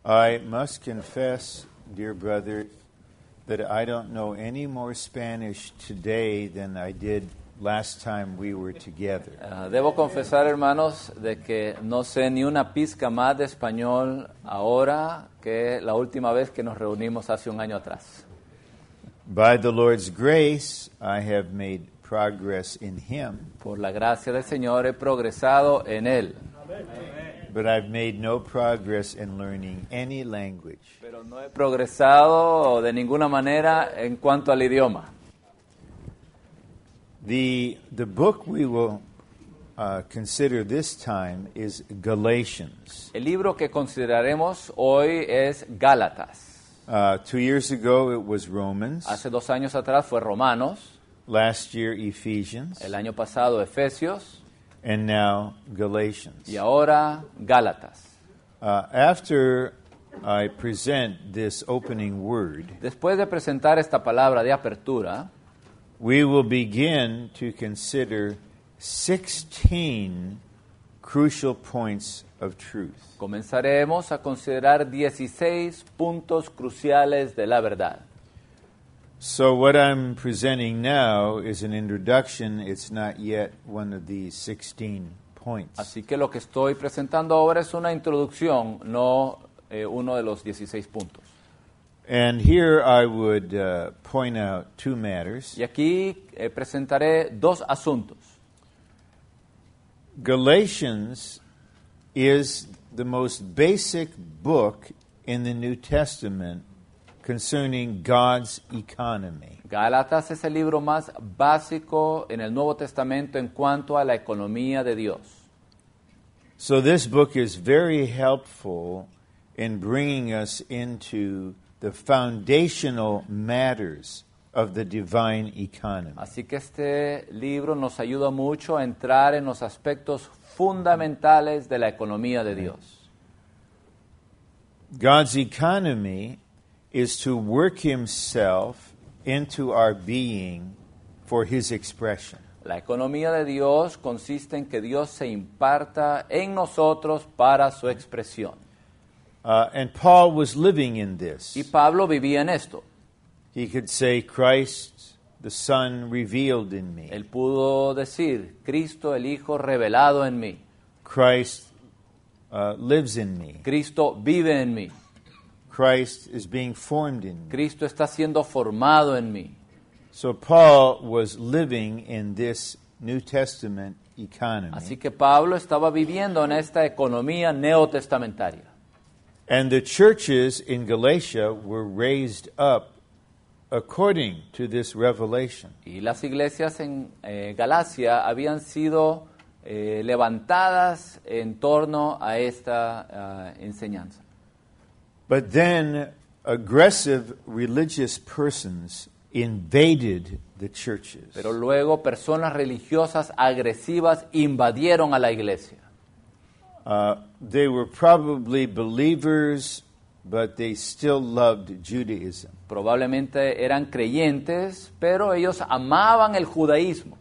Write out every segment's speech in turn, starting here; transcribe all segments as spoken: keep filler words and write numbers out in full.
I must confess, dear brother, that I don't know any more Spanish today than I did last time we were together. Uh, debo confesar, hermanos, de que no sé ni una pizca más de español ahora que la última vez que nos reunimos hace un año atrás. By the Lord's grace, I have made progress in Him. Por la gracia del Señor he progresado en Él. But I've made no progress in learning any language. Pero no he progresado de ninguna manera en cuanto al idioma. The the book we will uh, consider this time is Galatians. El libro que consideraremos hoy es Gálatas. Uh, two years ago it was Romans. Hace dos años atrás fue Romanos. Last year Ephesians. El año pasado Efesios. And now Galatians. Y ahora Gálatas. Uh, after I present this opening word, Después de presentar esta palabra de apertura, we will begin to consider sixteen crucial points of truth. comenzaremos a considerar dieciséis puntos cruciales de la verdad. So what I'm presenting now is an introduction. It's not yet one of these sixteen points. Así que lo que estoy presentando ahora es una introducción, no eh, uno de los dieciséis puntos. And here I would uh, point out two matters. Y aquí eh, presentaré dos asuntos. Galatians is the most basic book in the New Testament concerning God's economy. Gálatas es el libro más básico en el Nuevo Testamento en cuanto a la economía de Dios. So this book is very helpful in bringing us into the foundational matters of the divine economy. Así que este libro nos ayuda mucho a entrar en los aspectos fundamentales de la economía de Dios. God's economy is to work himself into our being for his expression. La economía de Dios consiste en que Dios se imparta en nosotros para su expresión. Uh, and Paul was living in this. Y Pablo vivía en esto. He could say, Christ, the Son, revealed in me. Él pudo decir, Cristo el Hijo revelado en mí. Christ uh, lives in me. Cristo vive en mí. Christ is being formed in me. Cristo está siendo formado en mí. So Paul was living in this New Testament economy. Así que Pablo estaba viviendo en esta economía neotestamentaria. And the churches in Galatia were raised up according to this revelation. Y las iglesias en eh, Galacia habían sido eh, levantadas en torno a esta uh, enseñanza. But then aggressive religious persons invaded the churches. Pero luego personas religiosas agresivas invadieron a la iglesia. Uh, they were probably believers, but they still loved Judaism. Probablemente eran creyentes, pero ellos amaban el judaísmo.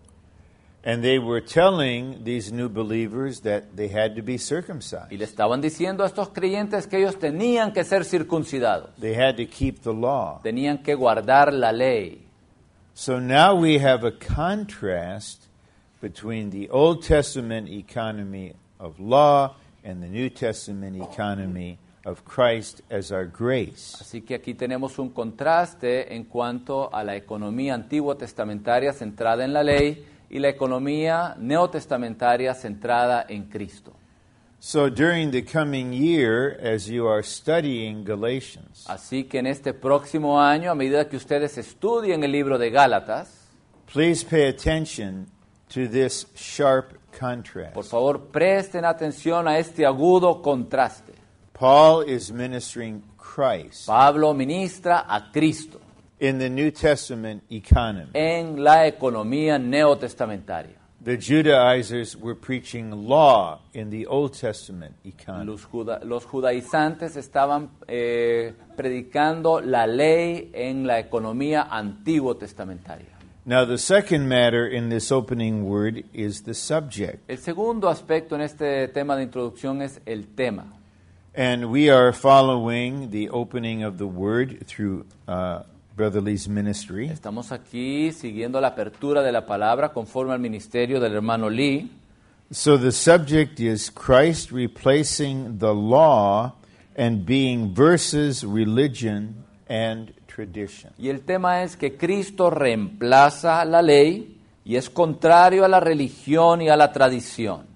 And they were telling these new believers that they had to be circumcised. Y le estaban diciendo a estos creyentes que ellos tenían que ser circuncidados. They had to keep the law. Tenían que guardar la ley. So now we have a contrast between the Old Testament economy of law and the New Testament economy of Christ as our grace. Así que aquí tenemos un contraste en cuanto a la economía antiguo testamentaria centrada en la ley y la economía neotestamentaria centrada en Cristo. So during the coming year, as you are studying Galatians, Así que en este próximo año, a medida que ustedes estudien el libro de Gálatas, please pay attention to this sharp contrast. por favor presten atención a este agudo contraste. Paul is ministering Christ Pablo ministra a Cristo in the New Testament economy. en la economía neotestamentaria. The Judaizers were preaching law in the Old Testament economy. Los, juda- los judaizantes estaban eh, predicando la ley en la economía antiguo testamentaria. Now, the second matter in this opening word is the subject. El segundo aspecto en este tema de introducción es el tema. And we are following the opening of the Word through uh, Brother Lee's ministry. Estamos aquí siguiendo la apertura de la palabra conforme al ministerio del hermano Lee. So the subject is Christ replacing the law and being versus religion and tradition. Y el tema es que Cristo reemplaza la ley y es contrario a la religión y a la tradición.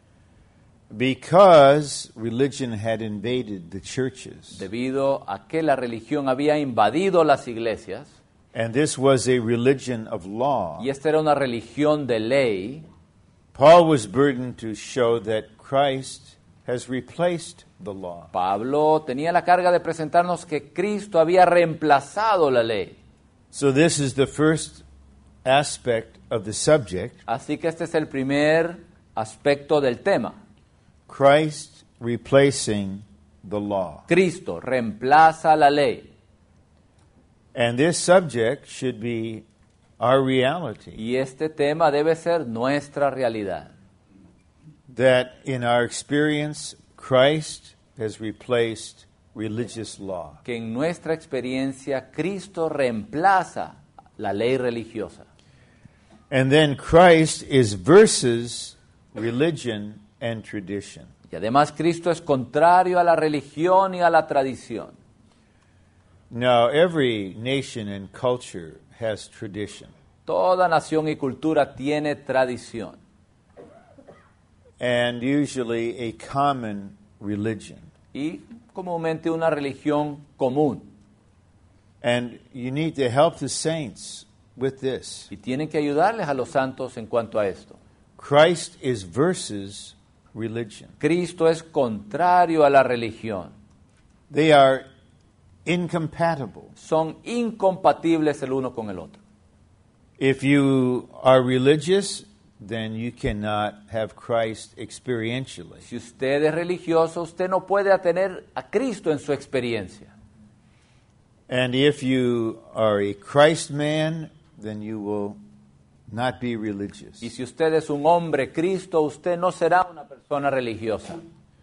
Because religion had invaded the churches. Debido a que la religión había invadido las iglesias, And this was a religion of law. y esta era una religión de ley, Paul was burdened to show that Christ has replaced the law. Pablo tenía la carga de presentarnos que Cristo había reemplazado la ley. So this is the first aspect of the subject. Así que este es el primer aspecto del tema. Christ replacing the law. Cristo reemplaza la ley. And this subject should be our reality. Y este tema debe ser nuestra realidad. That in our experience, Christ has replaced religious law. Que en nuestra experiencia Cristo reemplaza la ley religiosa. And then Christ is versus religion and tradition. Y además Cristo es contrario a la religión y a la tradición. Now, every nation and culture has tradition. Toda nación y cultura tiene tradición. And usually a common religion. Y comúnmente una religión común. And you need to help the saints with this. Y tienen que ayudarles a los santos en cuanto a esto. Christ is versus religion. Cristo es contrario a la religión. They are incompatible. Son incompatibles el uno con el otro. If you are religious, then you cannot have Christ experientially. Si usted es religioso, usted no puede tener a Cristo en su experiencia. And if you are a Christ man, then you will not be religious. Y si usted es un hombre Cristo, usted no será una persona religiosa.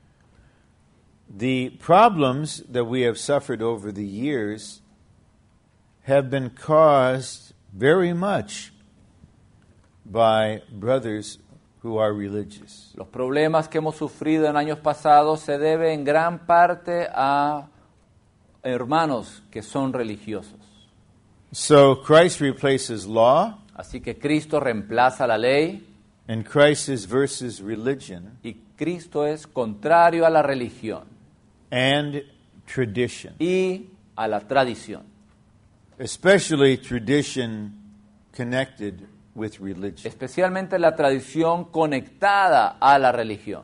The problems that we have suffered over the years have been caused very much by brothers who are religious. Los problemas que hemos sufrido en años pasados se deben en gran parte a hermanos que son religiosos. So Christ replaces law, Así que Cristo reemplaza la ley and Christ is versus religion y Cristo es contrario a la religión and tradition, y a la tradición, especially tradition connected with religion. especialmente la tradición conectada a la religión.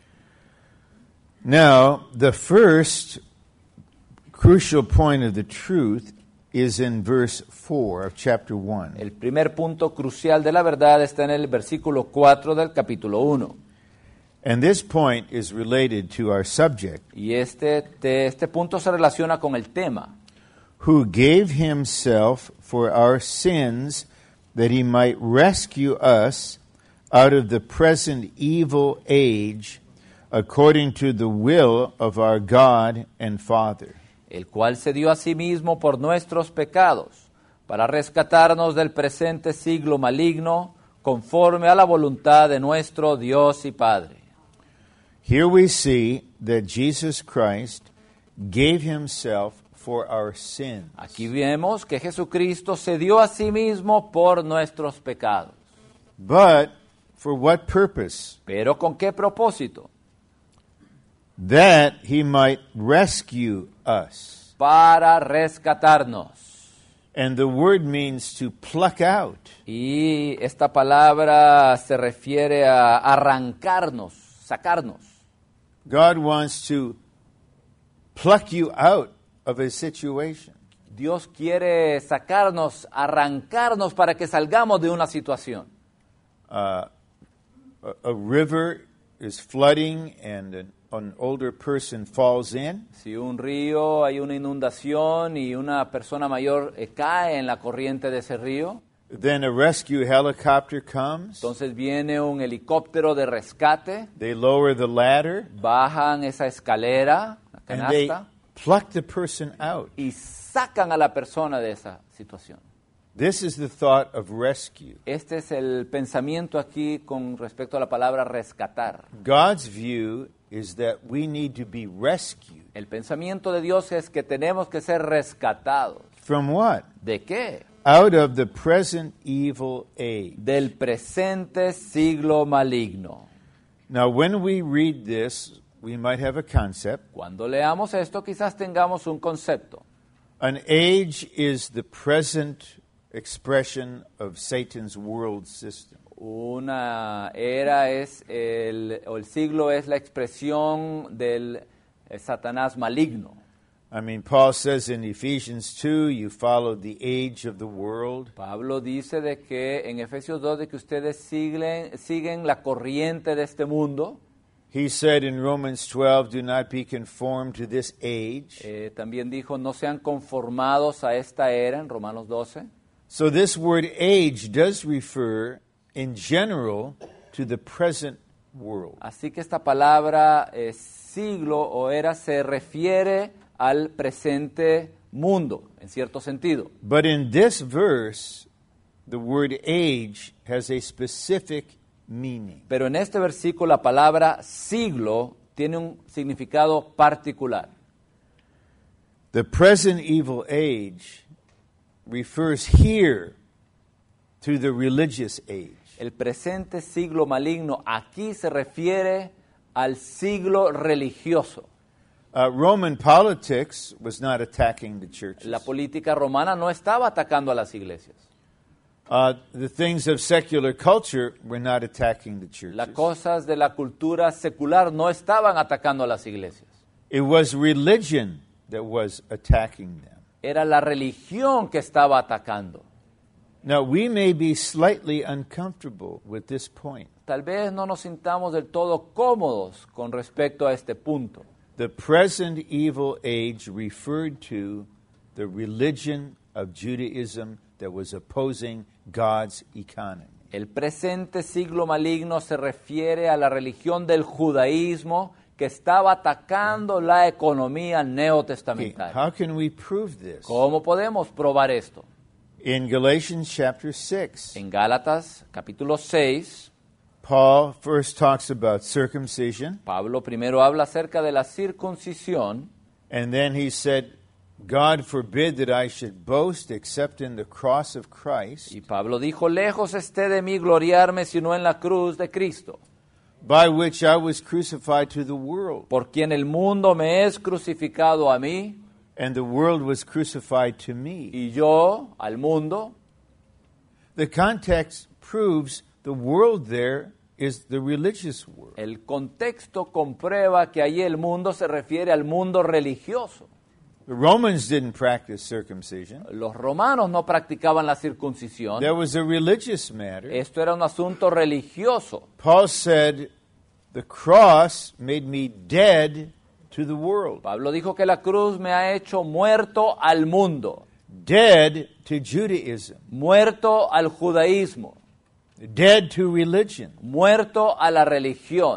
Now, the first crucial point of the truth is in verse four of chapter one. El primer punto crucial de la verdad está en el versículo cuatro del capítulo uno. And this point is related to our subject, Y este, te- este punto se relaciona con el tema. who gave himself for our sins that he might rescue us out of the present evil age according to the will of our God and Father. El cual se dio a sí mismo por nuestros pecados, para rescatarnos del presente siglo maligno, conforme a la voluntad de nuestro Dios y Padre. Here we see that Jesus Christ gave himself for our sins. Aquí vemos que Jesucristo se dio a sí mismo por nuestros pecados. But for what purpose? ¿Pero con qué propósito? That he might rescue us. Para rescatarnos. And the word means to pluck out. Y esta palabra se refiere a arrancarnos, sacarnos. God wants to pluck you out of a situation. Dios quiere sacarnos, arrancarnos para que salgamos de una situación. Uh, a, a river is flooding and an, an older person falls in. Si un río, hay una inundación y una persona mayor eh, cae en la corriente de ese río, Then a rescue helicopter comes. entonces viene un helicóptero de rescate, They lower the ladder. bajan esa escalera and they canasta pluck the person out. y sacan a la persona de esa situación. This is the thought of rescue. Este es el pensamiento aquí con respecto a la palabra rescatar. God's view is that we need to be rescued. El pensamiento de Dios es que tenemos que ser rescatados. From what? ¿De qué? Out of the present evil age. Del presente siglo maligno. Now, when we read this, we might have a concept. Cuando leamos esto, quizás tengamos un concepto. An age is the present expression of Satan's world system. Una era es, el, o el siglo es la expresión del eh, Satanás maligno. I mean, Paul says in Ephesians two, you follow the age of the world. Pablo dice de que en Efesios dos de que ustedes siguen, siguen la corriente de este mundo. He said in Romans twelve, do not be conformed to this age. Eh, también dijo, no sean conformados a esta era, en Romanos doce. So this word age does refer, in general, to the present world. Así que esta palabra eh, siglo o era se refiere al presente mundo, en cierto sentido. But in this verse, the word age has a specific meaning. Pero en este versículo la palabra siglo tiene un significado particular. The present evil age refers here to the religious age. El presente siglo maligno aquí se refiere al siglo religioso. Uh, Roman politics was not attacking the churches. La política romana no estaba atacando a las iglesias. Uh, the things of secular culture were not attacking the churches. Las cosas de la cultura secular no estaban atacando a las iglesias. It was religion that was attacking them. Era la religión que estaba atacando. Now, we may be slightly uncomfortable with this point. Tal vez no nos sintamos del todo cómodos con respecto a este punto. The present evil age referred to the religion of Judaism that was opposing God's economy. El presente siglo maligno se refiere a la religión del judaísmo que estaba atacando la economía Okay, neotestamentaria. how can we prove this? ¿Cómo podemos probar esto? In Galatians chapter six, En Gálatas capítulo seis, Paul first talks about circumcision, Pablo primero habla acerca de la circuncisión and then he said, God forbid that I should boast except in the cross of Christ, y Pablo dijo, lejos esté de mí gloriarme sino en la cruz de Cristo, by which I was crucified to the world, por quien el mundo me es crucificado a mí and the world was crucified to me. y yo al mundo. The context proves the world there is the religious world. El contexto comprueba que allí el mundo se refiere al mundo religioso. The Romans didn't practice circumcision. Los romanos no practicaban la circuncisión. That was a religious matter. Esto era un asunto religioso. Paul said, the cross made me dead to the world, Pablo dijo que la cruz me ha hecho muerto al mundo, dead to Judaism, muerto al judaísmo, dead to religion. muerto a la religión.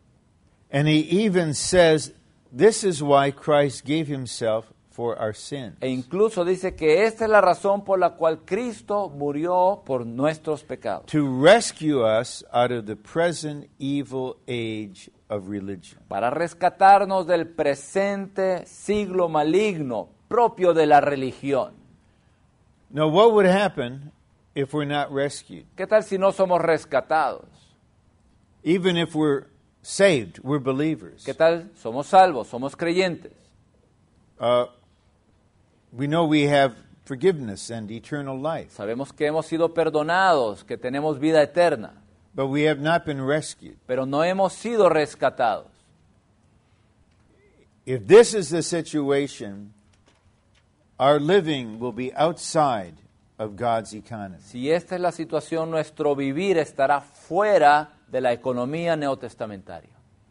And he even says, this is why Christ gave himself for our sins. E incluso dice que esta es la razón por la cual Cristo murió por nuestros pecados. To rescue us out of the present evil age of religion. Para rescatarnos del presente siglo maligno propio de la religión. Now, what would happen if we're not rescued? ¿Qué tal si no somos rescatados? Even if we're saved, we're believers. ¿Qué tal? Somos salvos, somos creyentes. Uh, we know we have forgiveness and eternal life, Sabemos que hemos sido perdonados, que tenemos vida eterna, but we have not been rescued. pero no hemos sido rescatados. If this is the situation, our living will be outside of God's economy. Si esta es la situación, nuestro vivir estará fuera de la economía neotestamentaria.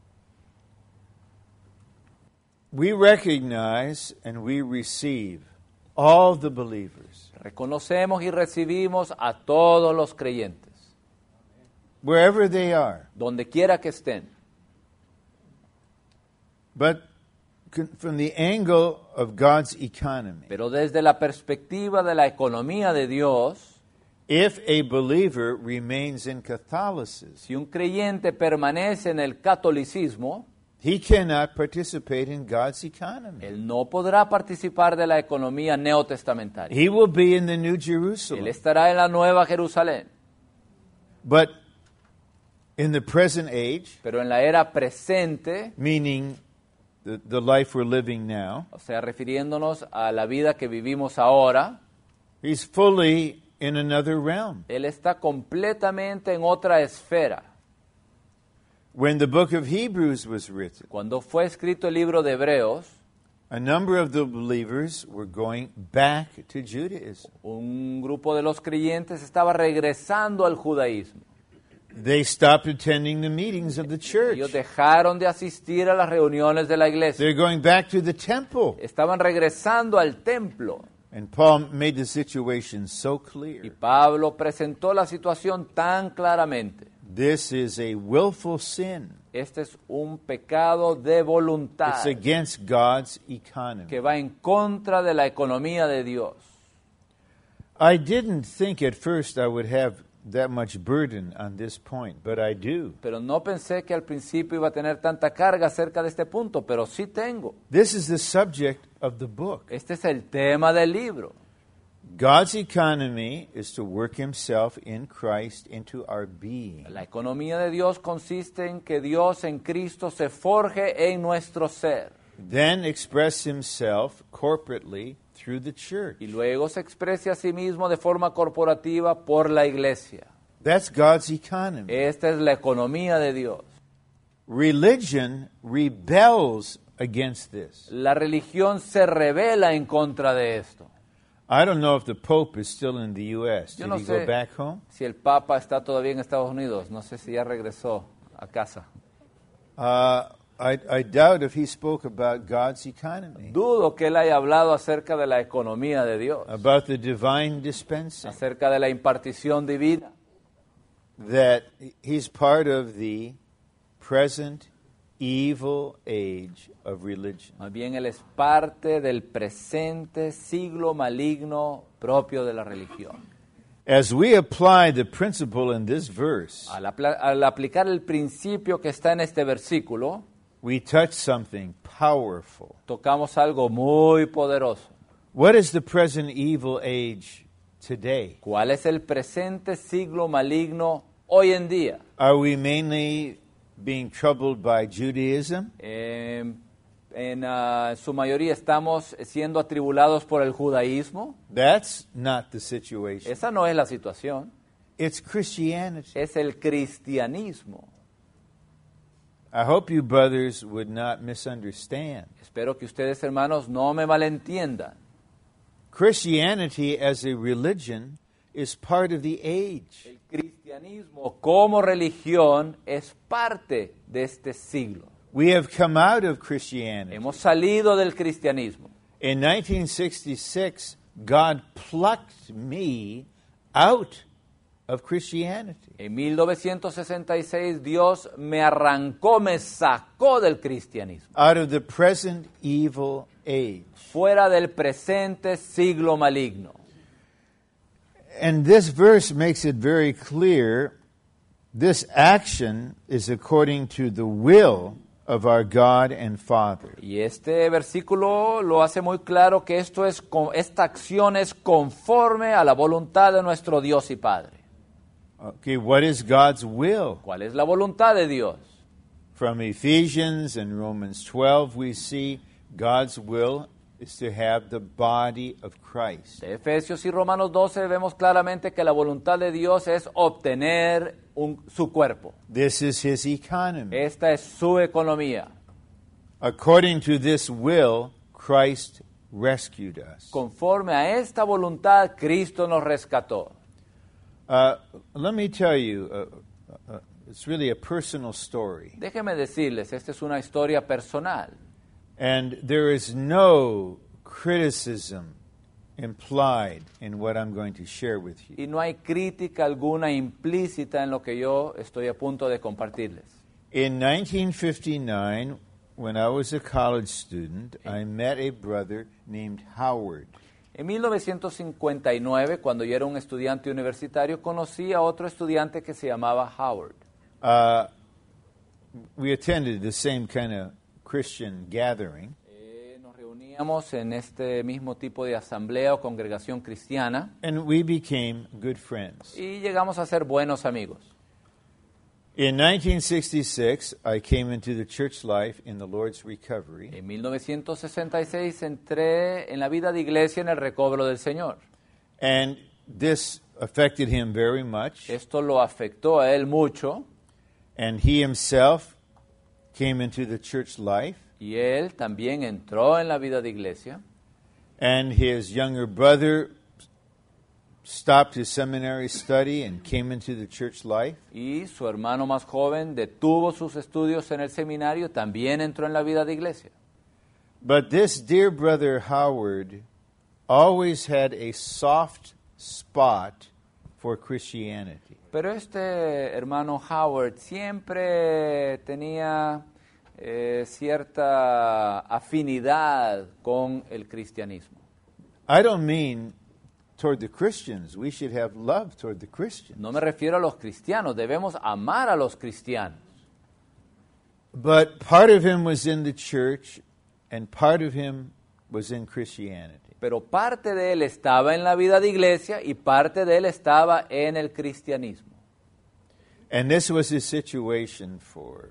We recognize and we receive all the believers, Reconocemos y recibimos a todos los creyentes, wherever they are. donde quiera que estén. But from the angle of God's economy, Pero desde la perspectiva de la economía de Dios, if a believer remains in Catholicism, si un creyente permanece en el catolicismo, he cannot participate in God's economy. él no podrá participar de la economía neotestamentaria. He will be in the New Él Jerusalem. estará en la Nueva Jerusalén. But in the present age, Pero en la era presente, meaning the, the life we're living now, o sea, refiriéndonos a la vida que vivimos ahora, he's fully in another realm. él está completamente en otra esfera. When the book of Hebrews was written, Cuando fue escrito el libro de Hebreos, a number of the believers were going back to Judaism. un grupo de los creyentes estaba regresando al judaísmo. They stopped attending the meetings of the church. Ellos dejaron de asistir a las reuniones de la iglesia. They're going back to the temple. Estaban regresando al templo. And Paul made the situation so Y clear. Pablo presentó la situación tan claramente. This is a willful sin. Este es un pecado de voluntad It's against God's economy. que va en contra de la economía de Dios. I didn't think at first I would have that much burden on this point, but I do. Pero no pensé que al principio iba a tener tanta carga acerca de este punto, pero sí tengo. This is the subject of the book. Este es el tema del libro. God's economy is to work himself in Christ into our being. La economía de Dios consiste en que Dios en Cristo se forje en nuestro ser Then express himself corporately through the church. y luego se exprese a sí mismo de forma corporativa por la iglesia. That's God's economy. Esta es la economía de Dios. Religion rebels against this. La religión se rebela en contra de esto. I don't know if the Pope is still in the U S. Yo Did no he go sé back home? si el Papa está todavía en Estados Unidos. No sé si ya regresó a casa. Uh, I, I doubt if he spoke about God's economy, Dudo que él haya hablado acerca de la economía de Dios, about the divine dispensing, acerca de la impartición divina, that he's part of the present evil age of religion. Más bien él es parte del presente siglo maligno propio de la religión. As we apply the principle in this verse, Al, apla- al aplicar el principio que está en este versículo, we touch something powerful. tocamos algo muy poderoso. What is the present evil age today? ¿Cuál es el presente siglo maligno hoy en día? Are we mainly being troubled by Judaism? Eh, en ah, su mayoría estamos siendo atribulados por el judaísmo. That's not the situation. Esa no es la situación, It's Christianity. es el cristianismo. I hope you brothers would not misunderstand. Espero que ustedes, hermanos, no me malentiendan. Christianity as a religion is part of the age. El cristianismo como religión es parte de este siglo. We have come out of Christianity. Hemos salido del cristianismo. In nineteen sixty-six, God plucked me out of Christianity. En mil novecientos sesenta y seis Dios me arrancó, me sacó del cristianismo, Out of the present evil age. fuera del presente siglo maligno. And this verse makes it very clear this action is according to the will of our God and Father. Y este versículo lo hace muy claro que esto es, con- esta acción es conforme a la voluntad de nuestro Dios y Padre. Okay, what is God's will? ¿Cuál es la voluntad de Dios? From Ephesians and Romans twelve, we see God's will is to have the body of Christ. De Efesios y Romanos doce vemos claramente que la voluntad de Dios es obtener un- su cuerpo. This is his economy. Esta es su economía. According to this will, Christ rescued us. Conforme a esta voluntad, Cristo nos rescató. Uh, let me tell you, uh, uh, it's really a personal story. Déjenme decirles, esta es una historia personal. And there is no criticism implied in what I'm going to share with you. Y no hay crítica alguna implícita en lo que yo estoy a punto de compartirles. In nineteen fifty-nine, when I was a college student, I met a brother named Howard. En mil novecientos cincuenta y nueve, cuando yo era un estudiante universitario, conocí a otro estudiante que se llamaba Howard. Uh, we attended the same kind of Christian gathering. Eh, nos reuníamos en este mismo tipo de asamblea o congregación cristiana. And we became good friends. Y llegamos a ser buenos amigos. In nineteen sixty-six, I came into the church life in the Lord's Recovery. En mil novecientos sesenta y seis entré en la vida de iglesia en el recobro del Señor. And this affected him very much. Esto lo afectó a él mucho. And he himself came into the church life. Y él también entró en la vida de iglesia. And his younger brother stopped his seminary study and came into the church life. Y su hermano más joven detuvo sus estudios en el seminario, también entró en la vida de iglesia. But this dear brother Howard always had a soft spot for Christianity. Pero este hermano Howard siempre tenía eh, cierta afinidad con el cristianismo. I don't mean toward the Christians. We should have love toward the Christians. No me refiero a los cristianos, debemos amar a los cristianos. But part of him was in the church and part of him was in Christianity. Pero parte de él estaba en la vida de iglesia y parte de él estaba en el cristianismo. And this was his situation for,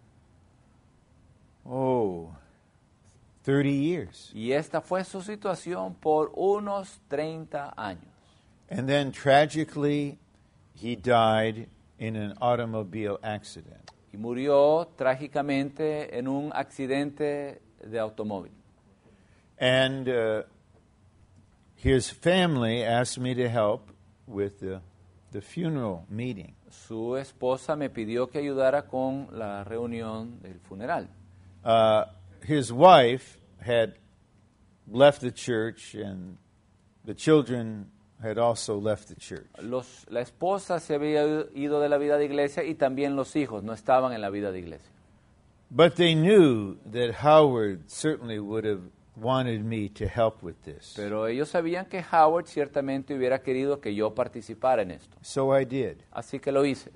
oh, thirty years. Y esta fue su situación por unos treinta años. And then tragically, he died in an automobile accident. Y murió trágicamente en un accidente de automóvil. And uh, his family asked me to help with the, the funeral meeting. Su esposa me pidió que ayudara con la reunión del funeral. Uh, his wife had left the church, and the children had also left the church. Los, la esposa se había ido de la vida de iglesia y también los hijos no estaban en la vida de iglesia. But they knew that Howard certainly would have wanted me to help with this. Pero ellos sabían que Howard ciertamente hubiera querido que yo participara en esto. So I did. Así que lo hice.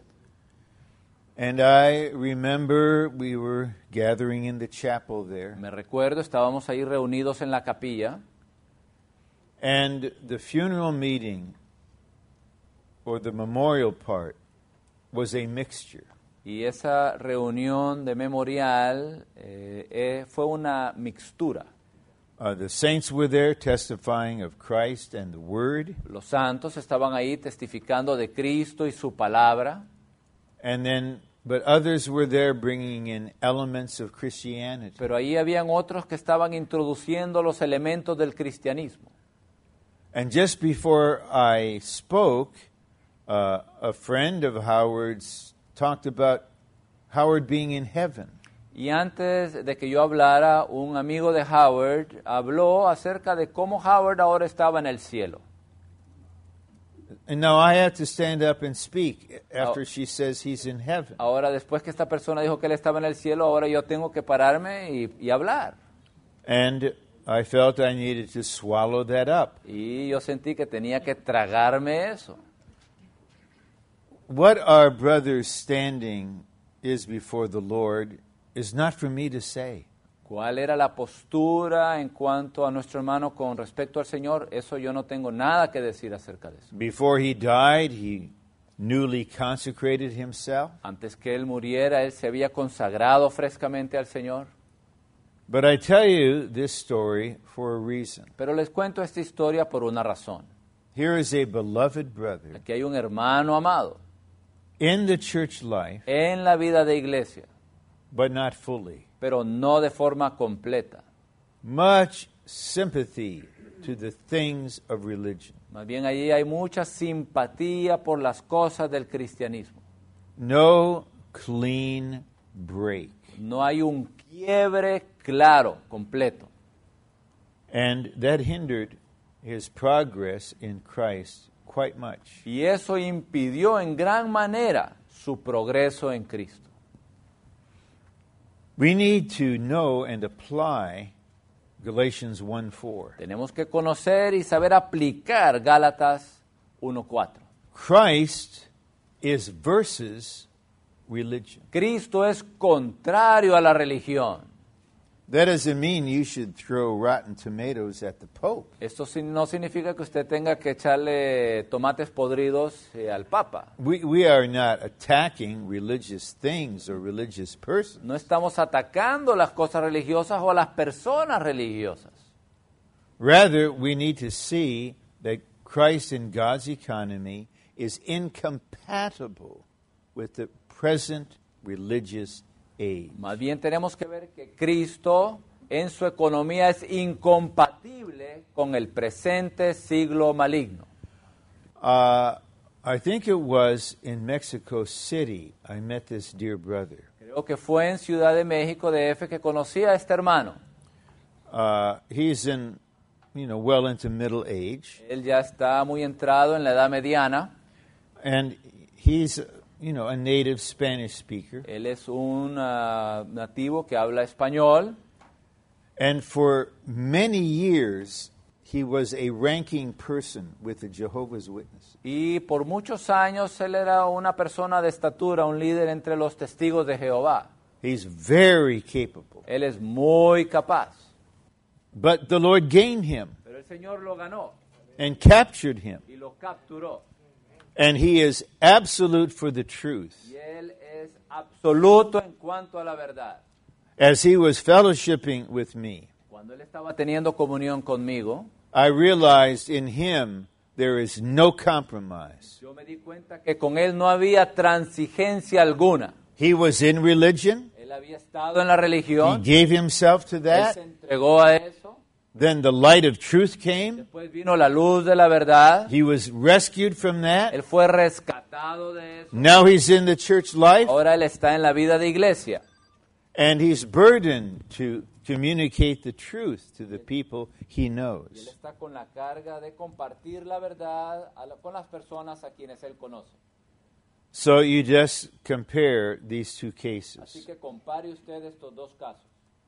And I remember we were gathering in the chapel there. Me recuerdo, estábamos ahí reunidos en la capilla. And the funeral meeting, or the memorial part, was a mixture. Y esa reunión de memorial eh, eh, fue una mixtura. Uh, the saints were there testifying of Christ and the Word. Los santos estaban ahí testificando de Cristo y su palabra. And then, but others were there bringing in elements of Christianity. Pero ahí habían otros que estaban introduciendo los elementos del cristianismo. And just before I spoke, uh, a friend of Howard's talked about Howard being in heaven. Y antes de que yo hablara, un amigo de Howard habló acerca de cómo Howard ahora estaba en el cielo. And now I have to stand up and speak after she says he's in heaven. Ahora, después que esta persona dijo que él estaba en el cielo, ahora yo tengo que pararme y, y hablar. And I felt I needed to swallow that up. Y yo sentí que tenía que tragarme eso. What our brother's standing is before the Lord is not for me to say. ¿Cuál era la postura en cuanto a nuestro hermano con respecto al Señor? Eso yo no tengo nada que decir acerca de eso. Before he died, he newly consecrated himself. Antes que él muriera, él se había consagrado frescamente al Señor. But I tell you this story for a reason. Pero les cuento esta historia por una razón. Here is a beloved brother Aquí hay un hermano amado in the church life, en la vida de iglesia, but not fully. pero no de forma completa. Much sympathy to the things of religion. Más bien allí hay mucha simpatía por las cosas del cristianismo. No clean break. No hay un quiebre claro, completo. And that hindered his progress in Christ quite much. Y eso impidió en gran manera su progreso en Cristo. We need to know and apply Galatians one four. Tenemos que conocer y saber aplicar Gálatas uno cuatro. Christ is versus religion. Cristo es contrario a la religión. That doesn't mean you should throw rotten tomatoes at the Pope. Esto sí- no significa que usted tenga que echarle tomates podridos eh, al Papa. We, we are not attacking religious things or religious persons. No estamos atacando las cosas religiosas o a las personas religiosas. Rather, we need to see that Christ in God's economy is incompatible with the present religious age. Más bien tenemos que ver que Cristo en su economía es incompatible con el presente siglo maligno. Uh, I think it was in Mexico City I met this dear brother. Creo que fue en Ciudad de México, D F, que conocí a este hermano. Uh, he's in, you know, well into middle age, Él ya está muy entrado en la edad mediana. and he's, you know, a native Spanish speaker. Él es un ah, nativo que habla español. And for many years, he was a ranking person with the Jehovah's Witnesses. Y por muchos años él era una persona de estatura, un líder entre los testigos de Jehová. He's very capable. Él es muy capaz. But the Lord gained him Pero el Señor lo ganó and captured him. y lo capturó. And he is absolute for the truth. Y él es absoluto en cuanto a la verdad. As he was fellowshipping with me, Cuando él estaba teniendo comunión conmigo, I realized in him there is no compromise. yo me di cuenta que con él no había transigencia alguna. He was in religion. Él había estado en la He religión, gave himself to él that. se entregó a eso, Then the light of truth came. después vino la luz de la verdad, He was rescued from that. él fue rescatado de eso, Now he's in the church life, ahora él está en la vida de iglesia. and he's burdened to communicate the truth to the people he Y él knows. está con la carga de compartir la verdad a la- con las personas a quienes él conoce. So you just compare these two Así cases. que compare usted estos dos casos.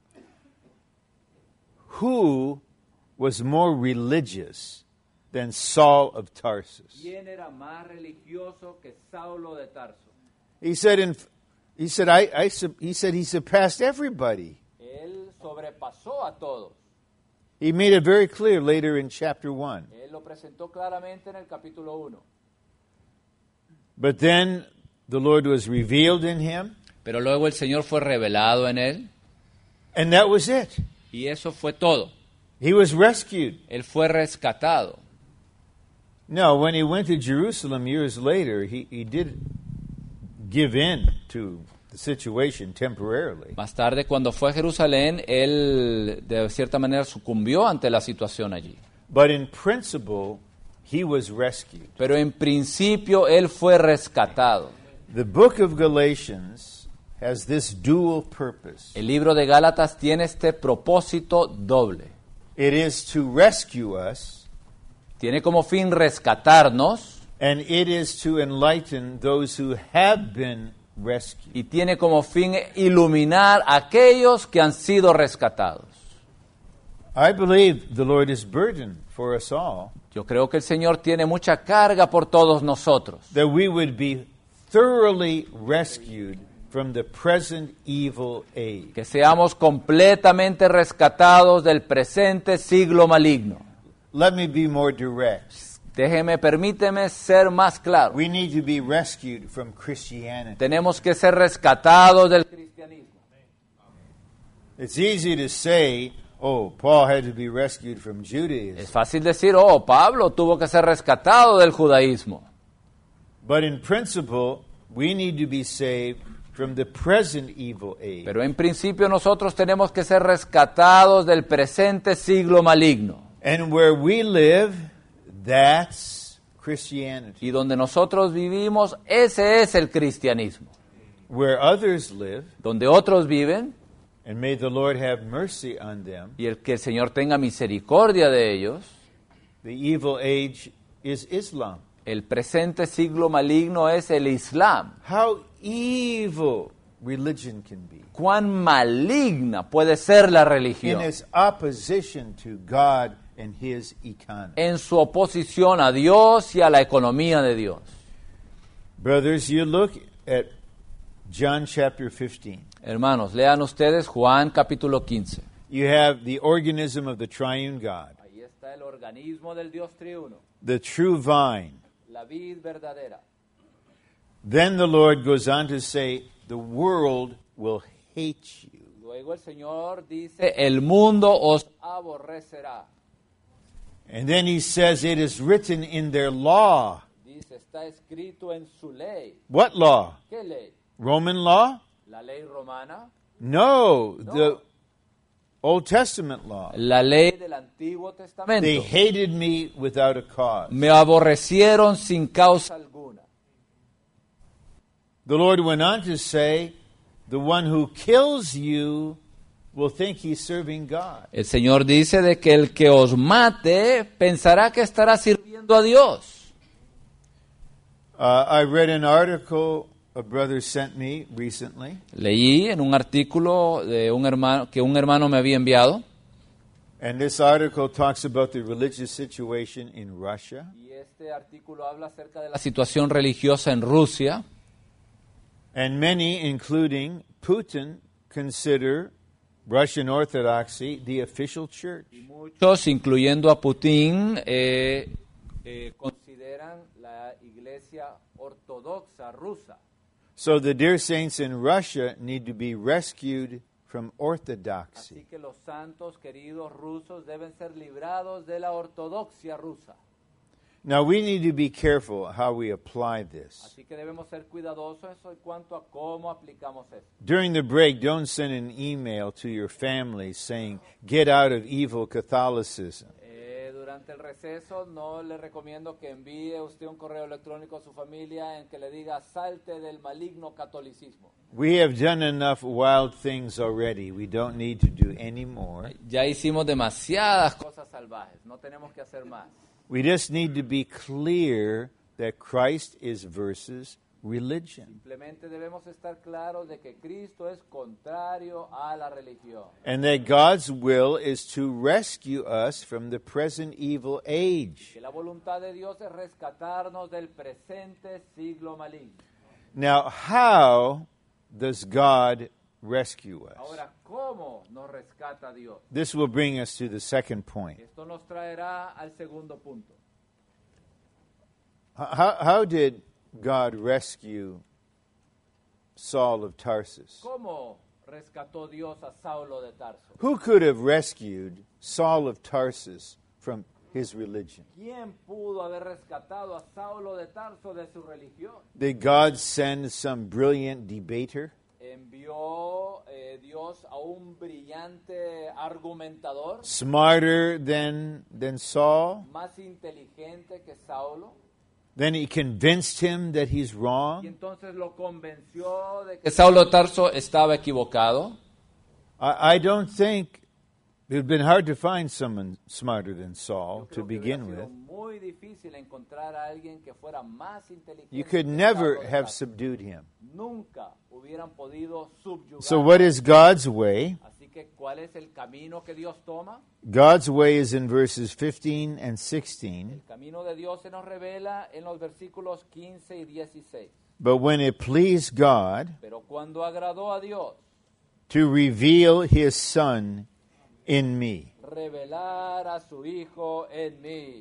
Who was more religious than Saul of Tarsus? ¿Quién era más religioso que Saulo de Tarso? He said, in, he said, I, I, su- he said he surpassed everybody. Él sobrepasó a todos. He made it very clear later in chapter one. Él lo presentó claramente en el capítulo uno. But then the Lord was revealed in him, Pero luego el Señor fue revelado en él and that was it. y eso fue todo. He was rescued. Él fue rescatado. No, when he went to Jerusalem years later, he, he did give in to the situation temporarily. Más tarde, cuando fue a Jerusalén, él de cierta manera sucumbió ante la situación allí. But in principle, he was rescued. Pero en principio él fue rescatado. The book of Galatians has this dual purpose. El libro de Gálatas tiene este propósito doble. It is to rescue us, Tiene como fin rescatarnos and it is to enlighten those who have been rescued. y tiene como fin iluminar a aquellos que han sido rescatados. I believe the Lord is burdened for us all, Yo creo que el Señor tiene mucha carga por todos nosotros, that we would be thoroughly rescued from the present evil age. que seamos completamente rescatados del presente siglo maligno. Let me be more direct. Déjeme, permíteme ser más claro. We need to be rescued from Christianity. Tenemos que ser rescatados del cristianismo. It's easy to say, oh, Paul had to be rescued from Es Judaism. fácil decir, oh, Pablo tuvo que ser rescatado del judaísmo. But in principle, we need to be saved from the present evil age. Pero en principio nosotros tenemos que ser rescatados del presente siglo maligno. And where we live, that's Christianity. Y donde nosotros vivimos, ese es el cristianismo. Where others live, Donde otros viven, and may the Lord have mercy on them, y el que el Señor tenga misericordia de ellos, the evil age is Islam. el presente siglo maligno es el Islam. How evil religion can be. Cuán maligna puede ser la In religión its opposition to God and His economy. en su oposición a Dios y a la economía de Dios. Brothers, you look at John chapter fifteen. Hermanos, lean ustedes Juan capítulo quince. You have the organism of the triune God, Ahí está el organismo del Dios triuno, the true vine. la vid verdadera. Then the Lord goes on to say, the world will hate you. Luego el Señor dice, el mundo os aborrecerá. And then He says, it is written in their law. Dice, está escrito en su ley. What law? ¿Qué ley? Roman law? ¿La ley romana? No, No. the Old Testament law. La ley del Antiguo Testamento. They hated me without a cause. Me aborrecieron sin causa alguna. The Lord went on to say, the one who kills you will think he's serving God. El Señor dice de que el que os mate pensará que estará sirviendo a Dios. Uh, I read an article a brother sent me recently, Leí en un artículo de un hermano que un hermano me había enviado. and this article talks about the religious situation in Russia. Y este artículo habla acerca de la situación religiosa en Rusia. And many, including Putin, consider Russian Orthodoxy the official church. Muchos, incluyendo a Putin, eh, eh, consideran la iglesia ortodoxa rusa. So the dear saints in Russia need to be rescued from orthodoxy. Así que los santos queridos rusos deben ser librados de la ortodoxia rusa. Now we need to be careful how we apply this. Así que debemos ser cuidadosos en cuanto a cómo aplicamos esto. During the break, don't send an email to your family saying, get out of evil Catholicism. Eh, durante el receso no le recomiendo que envíe usted un correo electrónico a su familia en que le diga salte del maligno catolicismo. We have done enough wild things already. We don't need to do any more. Ya hicimos demasiadas cosas salvajes, no tenemos que hacer más. We just need to be clear that Christ is versus religion. Simplemente debemos estar claros de que Cristo es contrario a la religión. And that God's will is to rescue us from the present evil age. Que la voluntad de Dios es rescatarnos del presente siglo maligno. Now, how does God rescue us? Ahora, ¿cómo nos rescata Dios? This will bring us to the second point. Esto nos traerá al segundo punto. How, how did God rescue Saul of Tarsus? ¿Cómo rescató Dios a Saulo de Tarso? Who could have rescued Saul of Tarsus from his religion? ¿Quién pudo haber rescatado a Saulo de Tarso de su religión? Did God send some brilliant debater? Envió eh, Dios a un brillante argumentador, Smarter than, than Saul? más inteligente que Saulo, Then he convinced him that he's y wrong? entonces lo convenció de que Saulo de Tarso estaba equivocado. I, I don't think it would have been hard to find someone smarter than Saul to Creo que hubiera begin sido with. muy difícil encontrar a alguien que fuera más inteligente. You could que never Saulo de have Tarso. subdued him. Nunca hubieran podido subyugar. So, what is God's way? Así que, ¿cuál es el camino que Dios toma? God's way is in verses fifteen and sixteen. El camino de Dios se nos revela en los versículos quince y dieciséis. But when it pleased God Pero cuando agradó a Dios to reveal his Son in me. revelar a su Hijo en mí.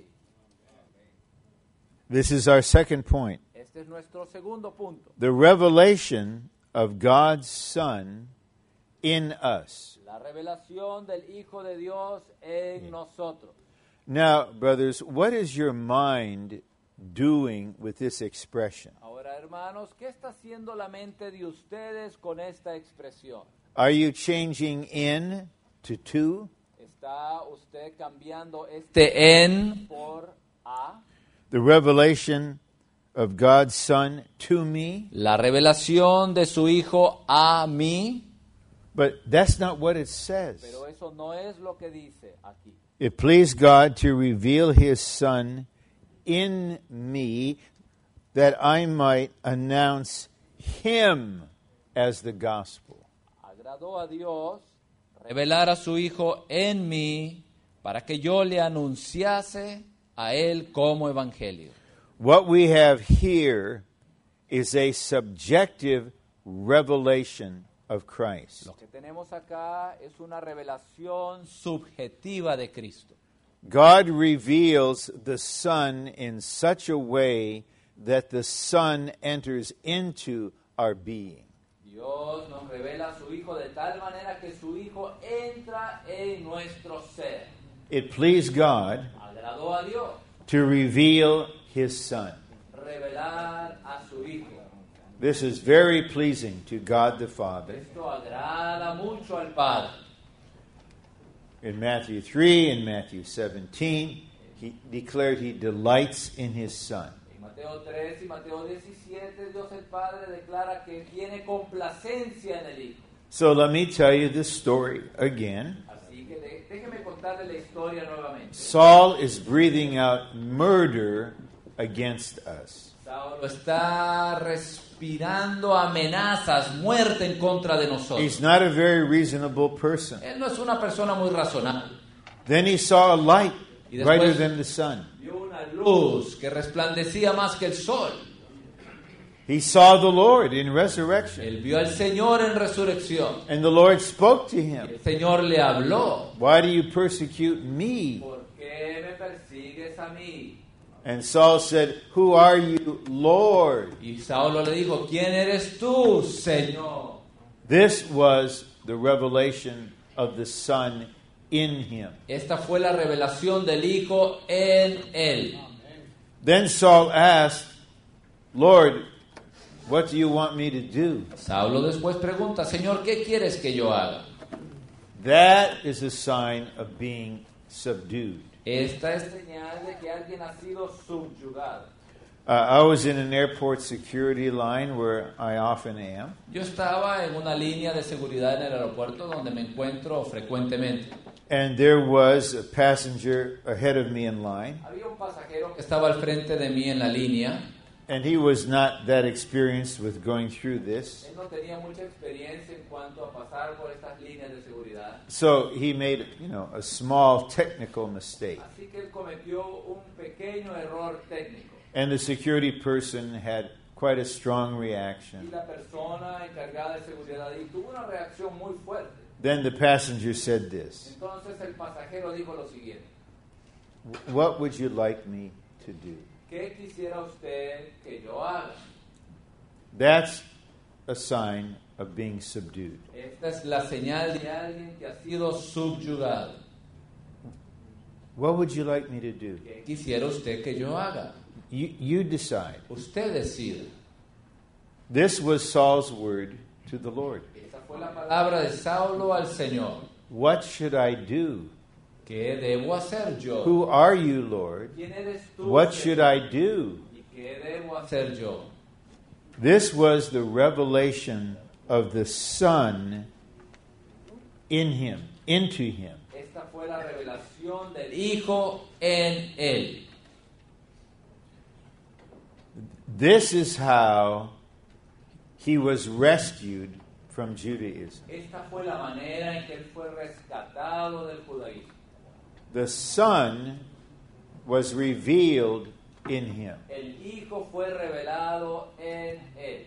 This is our second point. Este es nuestro segundo punto. The revelation of God's Son in us. La revelación del Hijo de Dios en nosotros. Now, brothers, what is your mind doing with this expression? Ahora, hermanos, ¿qué está haciendo la mente de ustedes con esta expresión? Are you changing in to to? ¿Está usted cambiando este en por a? The revelation of God's Son to me? La revelación de su Hijo a mí. But that's not what it says. Pero eso no es lo que dice aquí. It pleased God to reveal his Son in me that I might announce him as the gospel. Agradó a Dios revelar a su Hijo en mí para que yo le anunciase a Él como evangelio. What we have here is a subjective revelation of Christ. Lo que tenemos acá es una revelación subjetiva de Cristo. God reveals the Son in such a way that the Son enters into our being. Dios nos revela a su Hijo de tal manera que su Hijo entra en nuestro ser. It pleased God Agradó a Dios to reveal His Son. revelar a su Hijo. This is very pleasing to God the Father. Esto agrada mucho al Padre. In Matthew three and Matthew seventeen, He declared He delights in His Son. En Mateo tres y Mateo diecisiete, Dios el Padre declara que tiene complacencia en el Hijo. So let me tell you this story again. Así que de- déjeme contarle la historia nuevamente. Saul is breathing out murder against us. Saulo está respirando amenazas, muerte en contra de nosotros. He's not a very reasonable person. Él no es una persona muy razonable. Then he saw a light Y después- brighter than the sun. Vio una luz que resplandecía más que el sol. He saw the Lord in resurrection. Él vio al Señor en resurrección. And the Lord spoke to Y him. el Señor le habló. Why do you persecute me? ¿Por qué me persigues a mí? And Saul said, Who are you, Lord? Y Saulo le dijo, ¿quién eres tú, Señor? This was the revelation of the Son in him. Esta fue la revelación del Hijo en él. Then Saul asked, Lord, what do you want me to do? Saulo después pregunta, Señor, ¿qué quieres que yo haga? That is a sign of being subdued. Esta es señal de que alguien ha sido subyugado. Uh, I was in an airport security line where I often am. Yo estaba en una línea de seguridad en el aeropuerto donde me encuentro frecuentemente. And there was a passenger ahead of me in line. Había un pasajero que estaba al frente de mí en la línea. And he was not that experienced with going through this. Él no tenía mucha experiencia en cuanto a pasar por estas líneas de seguridad. So he made, you know, a small technical mistake. Así que él cometió un pequeño error técnico. And the security person had quite a strong Y reaction. la persona encargada de seguridad y tuvo una reacción muy fuerte. Then the passenger said this, Entonces el pasajero dijo lo siguiente: What would you like me to do? ¿qué quisiera usted que yo haga? That's a sign of being subdued. Esta es la señal de alguien que ha sido subyugado. What would you like me to do? ¿Qué quisiera usted que yo haga? You, you decide. Usted decide. This was Saul's word to the Lord. Esa fue la palabra de Saulo al Señor. What should I do? ¿Qué debo hacer yo? Who are you, Lord? ¿Quién eres tú? What Señor? should I do? ¿Y qué debo hacer yo? This was the revelation of the Son in him, into him. Esta fue la revelación del Hijo en él. This is how he was rescued from Judaism. Esta fue la manera en que él fue rescatado del judaísmo. The Son was revealed in him. El Hijo fue revelado en él.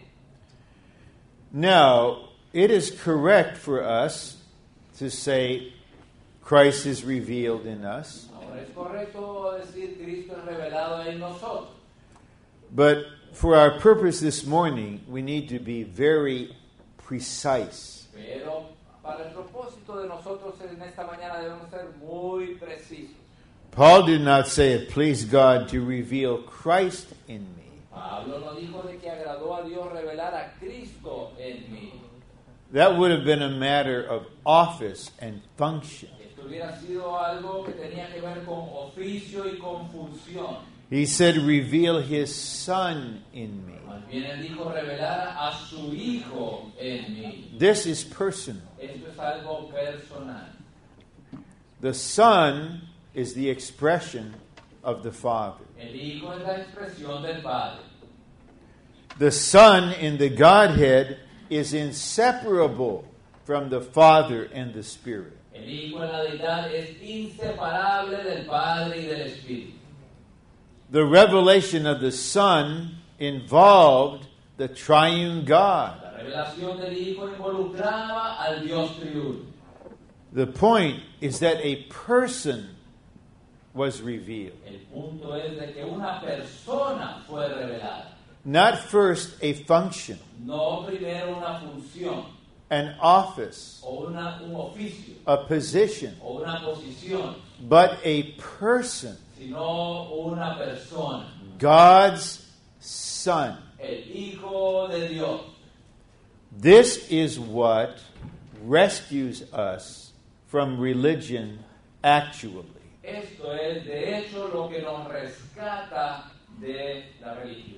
Now, it is correct for us to say Christ is revealed in us, Ahora es correcto decir Cristo es revelado en nosotros. but for our purpose this morning, we need to be very precise. Pero para el propósito de nosotros en esta mañana debemos ser muy precisos. Paul did not say it pleased God to reveal Christ in me. Pablo no dijo de que agradó a Dios revelar a Cristo en mí. That would have been a matter of office and function. Esto hubiera sido algo que tenía que ver con oficio y con función. He said, reveal his Son in me. Más bien él dijo revelar a su Hijo en mí. This is personal. Esto es algo personal. The Son is the expression of the Father. El Hijo es la expresión del Padre. The Son in the Godhead is inseparable from the Father and the Spirit. El Hijo en la deidad es inseparable del Padre y del Espíritu. The revelation of the Son involved the triune God. La revelación del Hijo involucraba al Dios triuno. The point is that a person was revealed. El punto es de que una persona fue revelada. Not first a function, No primero una función, an office, o una, un oficio, a position, o una posición, but a person, sino una persona, God's Son. el Hijo de Dios. This is what rescues us from religion actually. Esto es, de hecho, lo que nos rescata de la religión.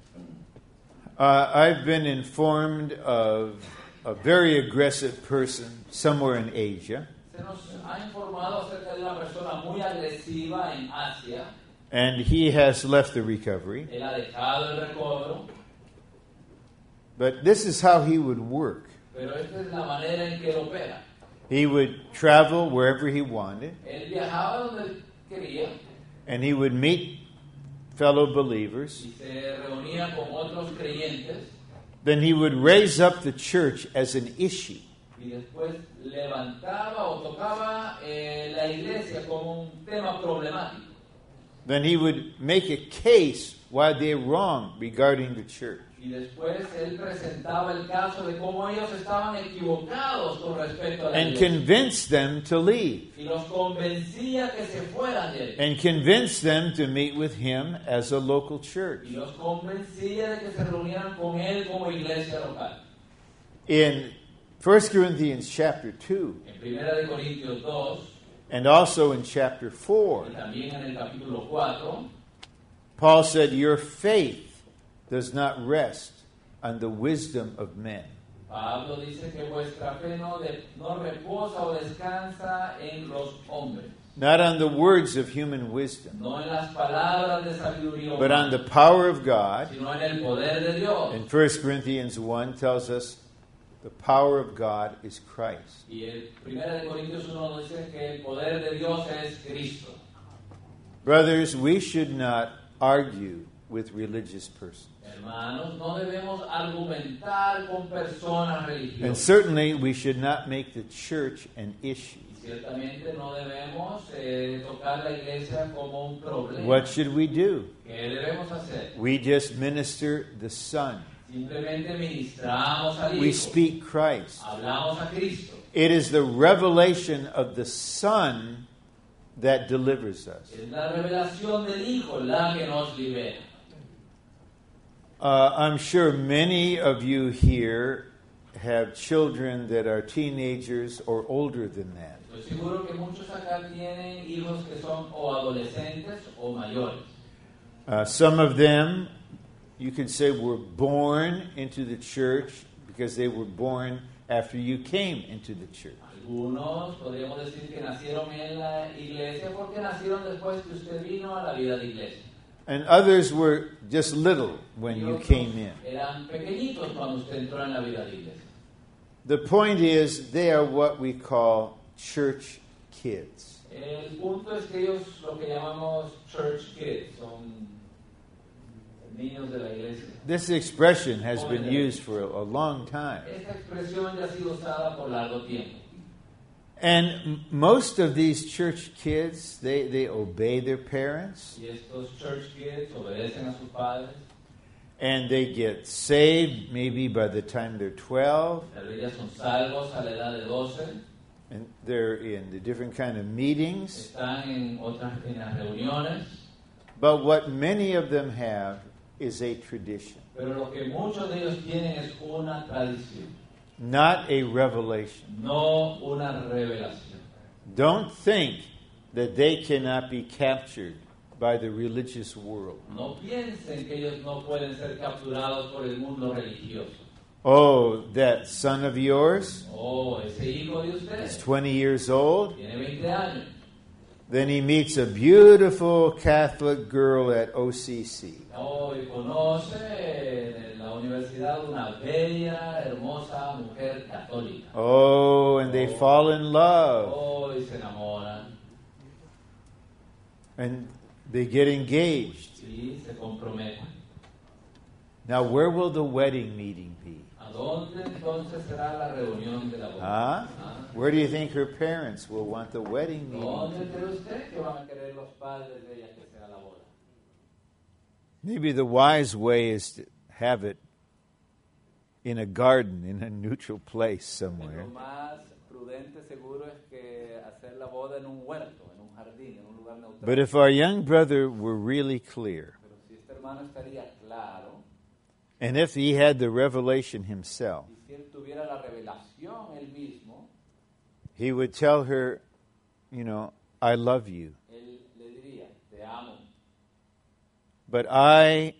Uh, I've been informed of a very aggressive person somewhere in Asia, Se nos ha informado acerca de una persona muy agresiva en Asia. and he has left the recovery. Él ha dejado el recobro, But this is how he would work. pero esta es la manera en que él opera. He would travel wherever he wanted, Él viajaba donde él quería and he would meet fellow believers. y se reunía con otros creyentes Then he would raise up the church as an issue. y después levantaba o tocaba eh, la iglesia como un tema problemático. Then he would make a case why they're wrong regarding the church. Y después él presentaba el caso de cómo ellos estaban equivocados con respecto a la And iglesia. convince them to leave. Y los convencía que se fueran de él. And convince them to meet with him as a local church. Y los convencía de que se reunieran con él como iglesia local. In First Corinthians chapter two, En Primera de Corintios dos, and also in chapter four, y también en el capítulo cuatro, Paul said, your faith does not rest on the wisdom of men. Pablo dice que vuestra fe no, de, no reposa o descansa en los hombres, Not on the words of human wisdom, no en las palabras de sabiduría but on humana, the power of God. sino en el poder de Dios. And First Corinthians one tells us the power of God is Christ. Y el Primera de Corintios uno nos dice que el poder de Dios es Cristo. Brothers, we should not argue with religious persons. Hermanos, no debemos argumentar con personas And religiosas. certainly we should not make the church an issue. Y ciertamente no debemos eh, tocar la iglesia como un problema. What should we do? ¿Qué debemos hacer? We just minister the Son. Simplemente ministramos al We Hijo. speak Christ. Hablamos a Cristo. It is the revelation of the Son that delivers us. Es la revelación del Hijo la que nos libera. Uh, I'm sure many of you here have children that are teenagers or older than that. Estoy seguro que muchos acá tienen hijos que son o adolescentes o mayores. Uh, some of them, you could say, were born into the church because they were born after you came into the church. Algunos podríamos decir que nacieron en la iglesia porque nacieron después que usted vino a la vida de iglesia. And others were just little when Y you otros came in. eran pequeñitos cuando usted entró en la vida de iglesia. The point is, they are what we call church kids. El punto es que ellos lo que llamamos church kids son niños de la iglesia. This expression has been used for a, a long time. Esta expresión ya ha sido usada por largo tiempo. And m- most of these church kids, they, they obey their parents, Y estos church kids obedecen a sus padres. and they get saved maybe by the time they're twelve, Tal vez ya son salvos a la edad de doce. and they're in the different kind of meetings. Están en otras en las reuniones. But what many of them have is a tradition, Pero lo que muchos de ellos tienen es una tradición, not a revelation. no una revelación. Don't think that they cannot be captured by the religious world. No piensen que ellos no pueden ser capturados por el mundo religioso. Oh, that son of yours Oh, ese hijo de is ustedes twenty years old. tiene veinte años. Then he meets a beautiful Catholic girl at O C C. Oh, y conoce en la Universidad universidad una bella, hermosa mujer católica. Oh, and they fall in love. Oh, y se enamoran. And they get engaged. Y se comprometen. Now, where will the wedding meeting be? ¿A dónde entonces será la reunión de la boda? Huh? ¿Ah? Where do you think her parents will want the wedding meeting? ¿Dónde cree usted que van a querer los padres de ella que sea la boda? Maybe the wise way is to have it in a garden, in a neutral place somewhere. Lo más prudente seguro es que hacer la boda en un huerto, en un jardín, en un lugar neutral. But if our young brother were really clear, Pero si este hermano estaría claro, and if he had the revelation himself, y si él tuviera la revelación él mismo, he would tell her, you know, I love you, él le diría, te amo, but I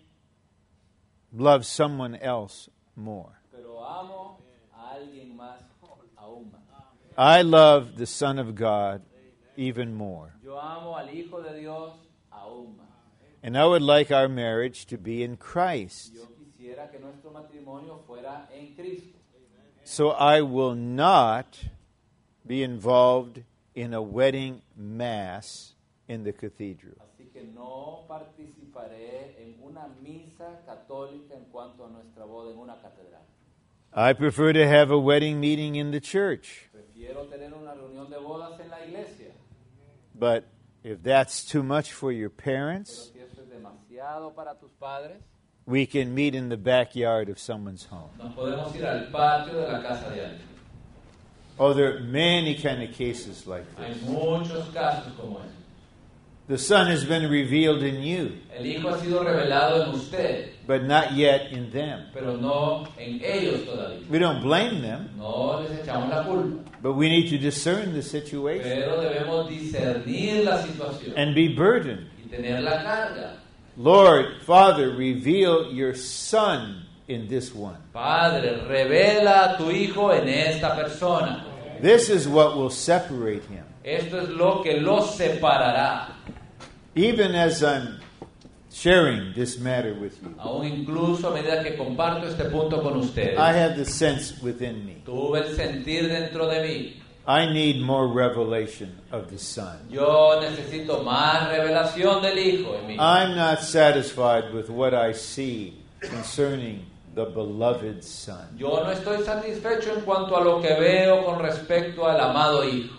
love someone else more. pero amo a alguien más aún más. I love the Son of God even more. Yo amo al Hijo de Dios aún más. And I would like our marriage to be in Christ. Yo quisiera que nuestro matrimonio fuera en Cristo. So I will not be involved in a wedding mass in the cathedral. Así que no participaré en una misa católica en cuanto a nuestra boda en una catedral. I prefer to have a wedding meeting in the church. Prefiero tener una reunión de bodas en la iglesia. But if that's too much for your Pero parents, si eso es demasiado para tus padres, we can meet in the backyard of someone's home. nos podemos ir al patio de la casa de alguien. Oh, there are many kind of cases like Hay this. muchos casos como esos. The Son has been revealed in you, El Hijo ha sido revelado en usted, but not yet in them. pero no en ellos todavía. We don't blame them, No les echamos la culpa, but we need to discern the situation pero debemos discernir la situación and be burdened. y tener la carga. Lord, Father, reveal your Son in this one. Padre, revela a tu Hijo en esta persona. This is what will separate him. Esto es lo que los separará. Even as I'm sharing this matter with you, Aún incluso a medida que comparto este punto con ustedes, I have the sense within me. tuve el sentir dentro de mí. I need more revelation of the Son. Yo necesito más revelación del Hijo en mí. I'm not satisfied with what I see concerning the beloved Son. Yo no estoy satisfecho en cuanto a lo que veo con respecto al amado Hijo.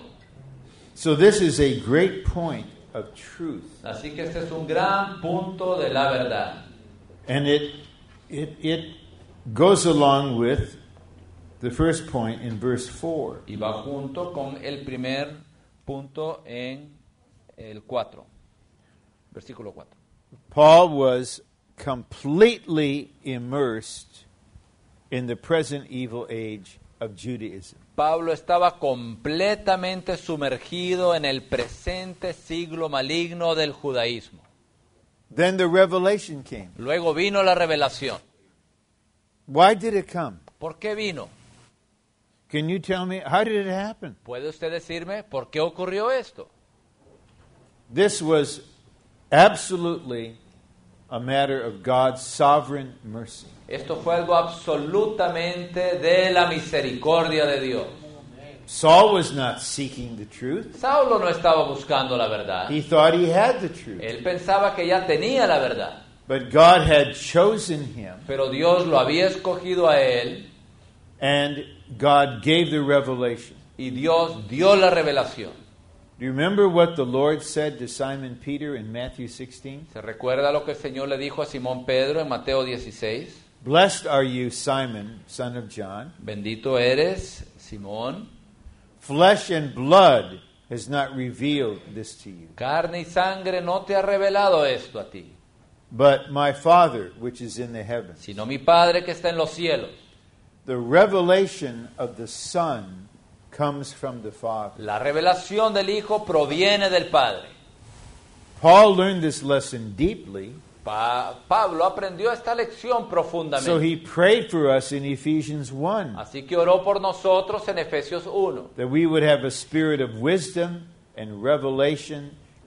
So this is a great point of truth. Así que este es un gran punto de la verdad. And it it it goes along with the first point in verse four. Y va junto con el primer punto en el cuatro. Versículo cuatro. Paul was completely immersed in the present evil age of Judaism. Pablo estaba completamente sumergido en el presente siglo maligno del judaísmo. Then the revelation came. Luego vino la revelación. Why did it come? ¿Por qué vino? Can you tell me, how did it happen? ¿Puede usted decirme por qué ocurrió esto? This was absolutely a matter of God's sovereign mercy. Esto fue algo absolutamente de la misericordia de Dios. Saul was not seeking the truth. Saulo no estaba buscando la verdad. He thought he had the truth. Él pensaba que ya tenía la verdad. But God had chosen him, Pero Dios lo había escogido a él and God gave the revelation. y Dios dio la revelación. Do you remember what the Lord said to Simon Peter in Matthew sixteen? ¿Se recuerda lo que el Señor le dijo a Simón Pedro en Mateo dieciséis? Blessed are you, Simon, son of John. Bendito eres, Simón. Flesh and blood has not revealed this to you, Carne y sangre no te ha revelado esto a ti, but my Father which is in the heavens. sino mi Padre que está en los cielos. The revelation of the Son comes from the Father. La revelación del Hijo proviene del Padre. Paul learned this lesson deeply, Pa- Pablo aprendió esta lección so profundamente. he prayed for us in Ephesians one, Así que oró por nosotros en Efesios uno, that we would have a spirit of wisdom and revelation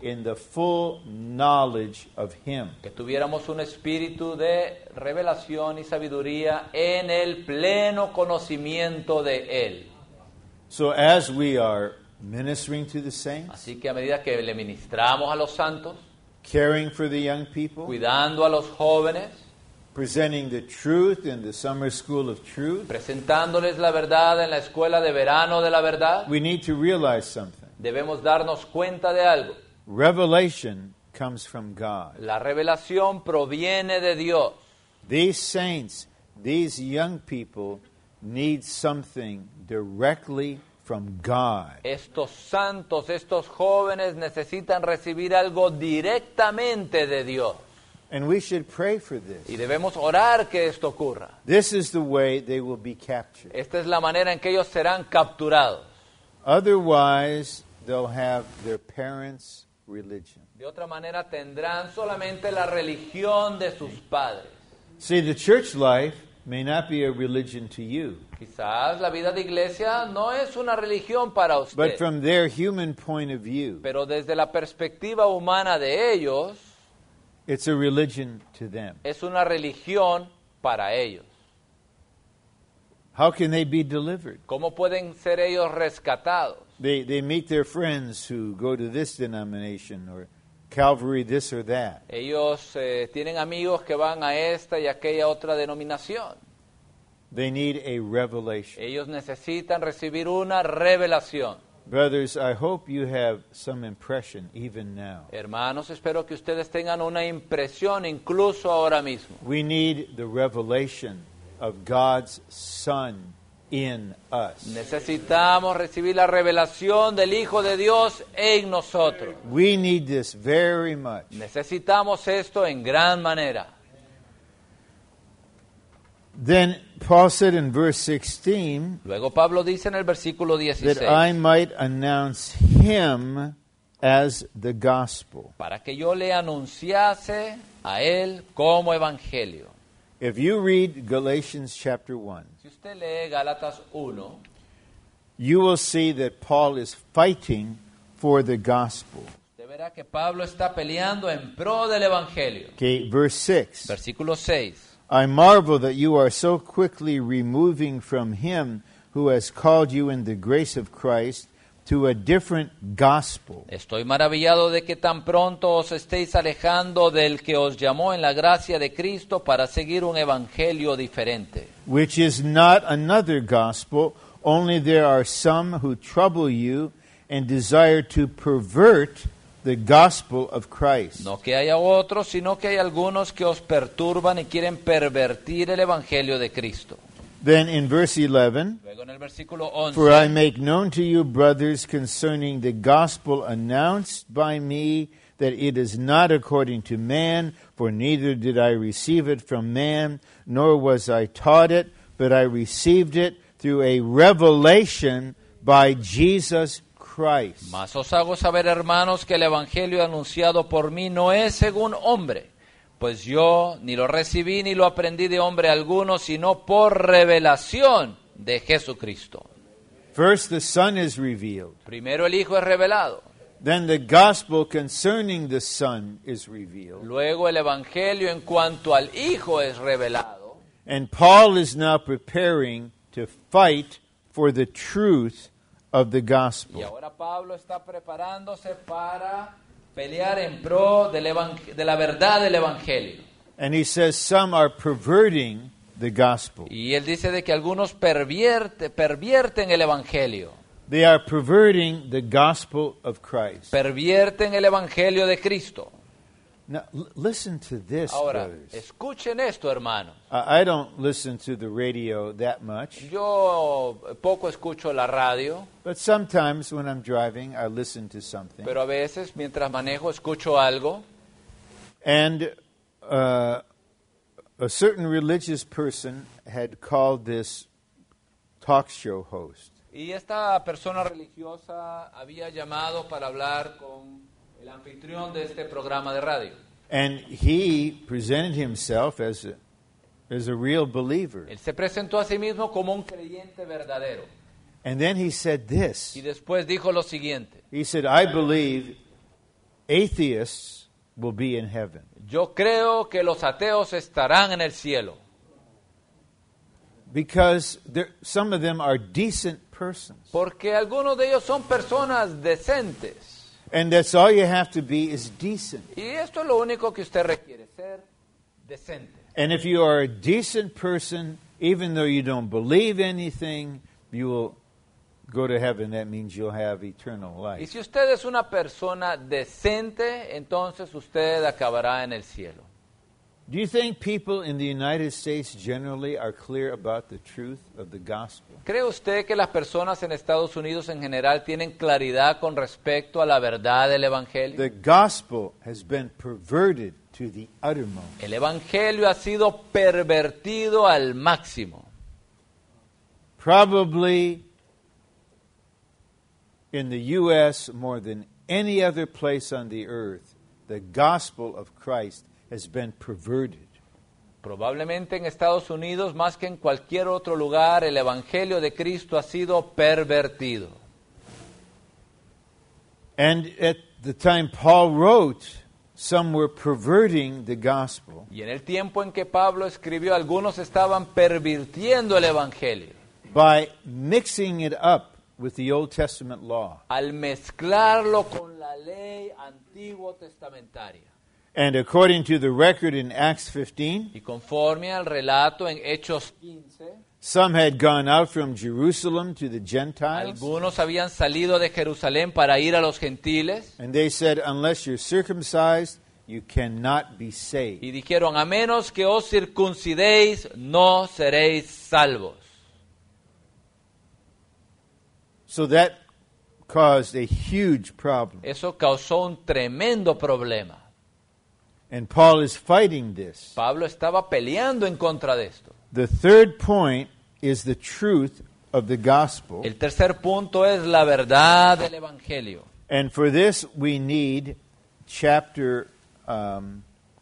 in the full knowledge of Him. Que tuviéramos un espíritu de revelación y sabiduría en el pleno conocimiento de Él. So as we are ministering to the saints, Así que a medida que le ministramos a los santos, caring for the young people, cuidando a los jóvenes, presenting the truth in the summer school of truth, presentándoles la verdad en la escuela de verano de la verdad, we need to realize something. debemos darnos cuenta de algo. Revelation comes from God. La revelación proviene de Dios. These saints, these young people need something directly from God. Estos santos, estos jóvenes necesitan recibir algo directamente de Dios. And we should pray for this. Y debemos orar que esto ocurra. This is the way they will be captured. Esta es la manera en que ellos serán capturados. Otherwise, they'll have their parents' religion. De otra manera tendrán solamente la religión de sus padres. See, the church life may not be a religion to you, Quizás la vida de iglesia no es una religión para but usted, from their human point of view, pero desde la perspectiva humana de ellos, it's a religion to them. es una religión para ellos. How can they be delivered? ¿Cómo pueden ser ellos rescatados? They, they meet their friends who go to this denomination or Calvary this or that. Ellos eh, tienen amigos que van a esta y aquella otra denominación. They need a revelation. Ellos necesitan recibir una revelación. Brothers, I hope you have some impression even now. Hermanos, espero que ustedes tengan una impresión incluso ahora mismo. We need the revelation of God's Son in us. Necesitamos recibir la revelación del Hijo de Dios en nosotros. We need this very much. Necesitamos esto en gran manera. Then Paul said in verse sixteen Luego Pablo dice en el versículo dieciséis, that I might announce him as the gospel. para que yo le anunciase a él como evangelio. If you read Galatians chapter one, Si usted lee Gálatas uno, you will see that Paul is fighting for the gospel. usted verá que Pablo está peleando en pro del evangelio. Okay, verse six. Versículo seis. I marvel that you are so quickly removing from him who has called you in the grace of Christ to a different gospel, Estoy maravillado de que tan pronto os estéis alejando del que os llamó en la gracia de Cristo para seguir un evangelio diferente, which is not another gospel, only there are some who trouble you and desire to pervert the gospel of Christ. no que haya otros, sino que hay algunos que os perturban y quieren pervertir el evangelio de Cristo. Then in verse eleven, Luego en el versículo for I once, make known to you, brothers, concerning the gospel announced by me, that it is not according to man, for neither did I receive it from man, nor was I taught it, but I received it through a revelation by Jesus Christ. mas os hago saber, hermanos, que el evangelio anunciado por mí no es según hombre, pues yo ni lo recibí ni lo aprendí de hombre alguno, sino por revelación de Jesucristo. First the Son is revealed. Primero el Hijo es revelado, Then the gospel concerning the Son is revealed. luego el evangelio en cuanto al Hijo es revelado. And Paul is now preparing to fight for the truth of the Y gospel. ahora Pablo está preparándose para pelear en pro del evang- de la verdad del evangelio. And he says some are perverting the gospel. Y él dice de que algunos pervierte, pervierten el evangelio, They are perverting the gospel of Christ. pervierten el evangelio de Cristo. Now, l- listen to this, Ahora, brothers. escuchen esto, hermanos. I I don't listen to the radio that much, Yo poco escucho la radio, but sometimes when I'm driving, I listen to something. pero a veces mientras manejo escucho algo. And uh, a certain religious person had called this talk show host. Y esta persona religiosa había llamado para hablar con el anfitrión de este programa de radio. And he presented himself as a, as a real believer. Él se presentó a sí mismo como un creyente verdadero. And then he said this. Y después dijo lo siguiente. He said, I believe atheists will be in heaven. Yo creo que los ateos estarán en el cielo. Because there, some of them are decent persons. Porque algunos de ellos son personas decentes. And that's all you have to be is decent. Y esto es lo único que usted requiere, ser decente. And if you are a decent person, even though you don't believe anything, you will go to heaven. That means you'll have eternal Y life. si usted es una persona decente, entonces usted acabará en el cielo. Do you think people in the United States generally are clear about the truth of the gospel? ¿Cree usted que las personas en Estados Unidos en general tienen claridad con respecto a la verdad del Evangelio? The gospel has been perverted to the uttermost. El Evangelio ha sido pervertido al máximo. Probably in the U S more than any other place on the earth, the gospel of Christ has been perverted. Probablemente en Estados Unidos, más que en cualquier otro lugar, el Evangelio de Cristo ha sido pervertido. And at the time Paul wrote, some were perverting the gospel Y en el tiempo en que Pablo escribió, algunos estaban pervirtiendo el Evangelio by mixing it up with the Old Testament law. al mezclarlo con la ley antiguo testamentaria. And according to the record in Acts fifteen, Y conforme al relato en Hechos quince, some had gone out from Jerusalem to the Gentiles, algunos habían salido de Jerusalén para ir a los gentiles and they said, unless you're circumcised, you cannot be saved. y dijeron, a menos que os circuncidéis, no seréis salvos. So that caused a huge problem. Eso causó un tremendo problema. And Paul is fighting this. Pablo estaba peleando en contra de esto. The third point is the truth of the gospel. El tercer punto es la verdad del Evangelio. And for this we need chapter um,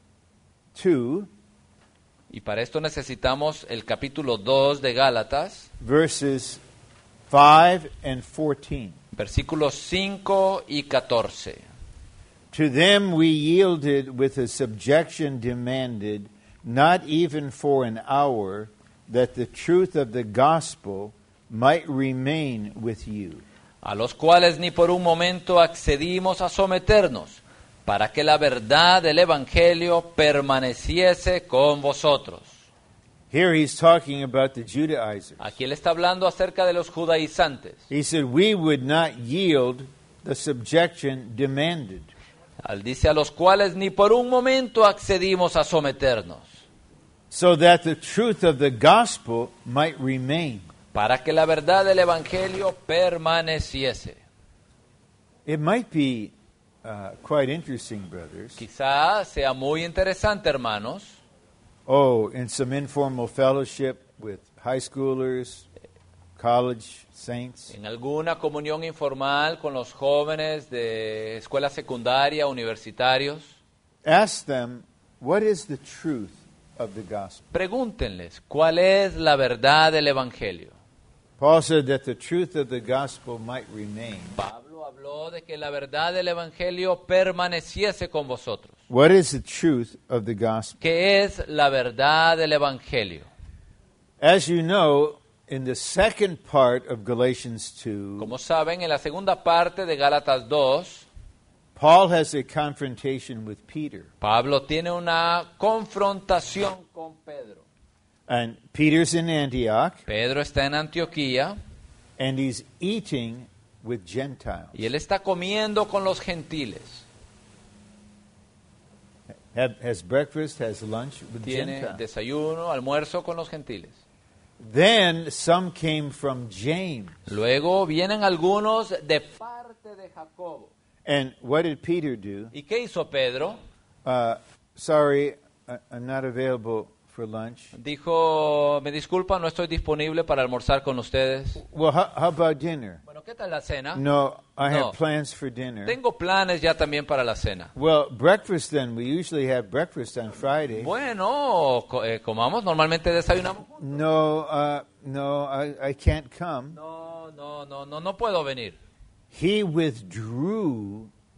two, Y para esto necesitamos el capítulo dos de Gálatas, verses five and fourteen. versículos cinco y catorce. To them we yielded with a subjection demanded, not even for an hour, that the truth of the gospel might remain with you. A los cuales ni por un momento accedimos a someternos, para que la verdad del Evangelio permaneciese con vosotros. Here he's talking about the Judaizers. Aquí él está hablando acerca de los judaizantes. He said, we would not yield the subjection demanded. Al dice a los cuales ni por un momento accedimos a someternos, So that the truth of the gospel might remain. para que la verdad del Evangelio permaneciese. It might be uh, quite interesting, brothers. Quizá sea muy interesante, hermanos, Oh, in some informal fellowship with high schoolers, college saints, en alguna comunión informal con los jóvenes de escuela secundaria, universitarios, ask them, what is the truth of the gospel? pregúntenles, ¿cuál es la verdad del Evangelio? Paul said that the truth of the gospel might remain. Pablo habló de que la verdad del Evangelio permaneciese con vosotros. What is the truth of the gospel? ¿Qué es la verdad del Evangelio? As you know, in the second part of Galatians two, Como saben, en la segunda parte de Gálatas dos, Paul has a confrontation with Peter. Pablo tiene una confrontación con Pedro. And Peter's in Antioch, Pedro está en Antioquía and he's eating with Gentiles. y él está comiendo con los gentiles. Have, has breakfast, has lunch with Tiene Gentiles. desayuno, almuerzo con los gentiles. Then some came from James. Luego vienen algunos de parte de Jacobo. And what did Peter do? ¿Y qué hizo Pedro? Uh, sorry, I- I'm not available for lunch. Dijo, me disculpa, no estoy disponible para almorzar con ustedes. Well, how, how about dinner? Bueno, ¿qué tal la cena? No, I No. have plans for dinner. Tengo planes ya también para la cena. Well, breakfast then. We usually have breakfast on Friday. Bueno, co- eh, comamos, normalmente desayunamos. No, uh, no, I, I can't come. No, no, no, no, no puedo venir. He withdrew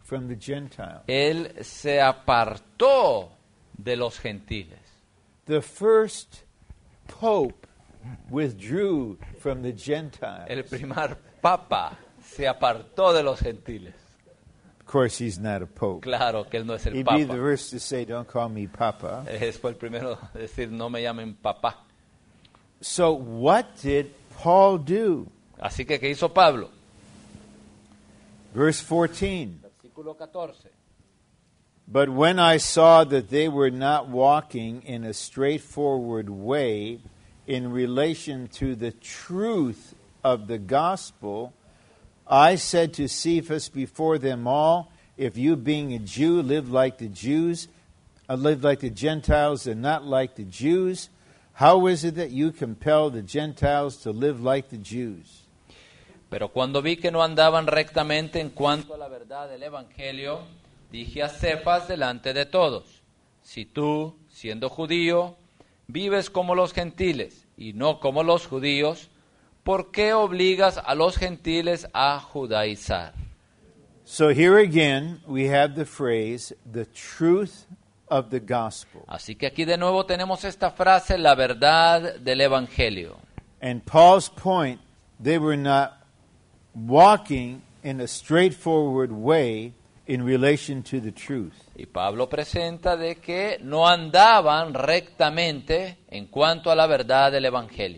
from the Gentiles. Él se apartó de los gentiles. The first pope withdrew from the Gentiles. El primer papa se apartó de los gentiles. Of course, he's not a pope. Claro que él no es el He'd be the papa. first to say, "Don't call me Papa." Es fue el primero a decir, no me llamen papá. So, what did Paul do? Así que, ¿qué hizo Pablo? Verse fourteen. Versículo catorce. But when I saw that they were not walking in a straightforward way in relation to the truth of the gospel, I said to Cephas before them all, if you being a Jew live like the Jews, uh, live like the Gentiles and not like the Jews, how is it that you compel the Gentiles to live like the Jews? Pero cuando vi que no andaban rectamente en cuanto a la verdad del Evangelio, dije a Cefas delante de todos, si tú, siendo judío, vives como los gentiles y no como los judíos, ¿por qué obligas a los gentiles a judaizar? So here again we have the phrase, the truth of the gospel. Así que aquí de nuevo tenemos esta frase, la verdad del Evangelio. And Paul's point, they were not walking in a straightforward way in relation to the truth. Y Pablo presenta de que no andaban rectamente en cuanto a la verdad del Evangelio.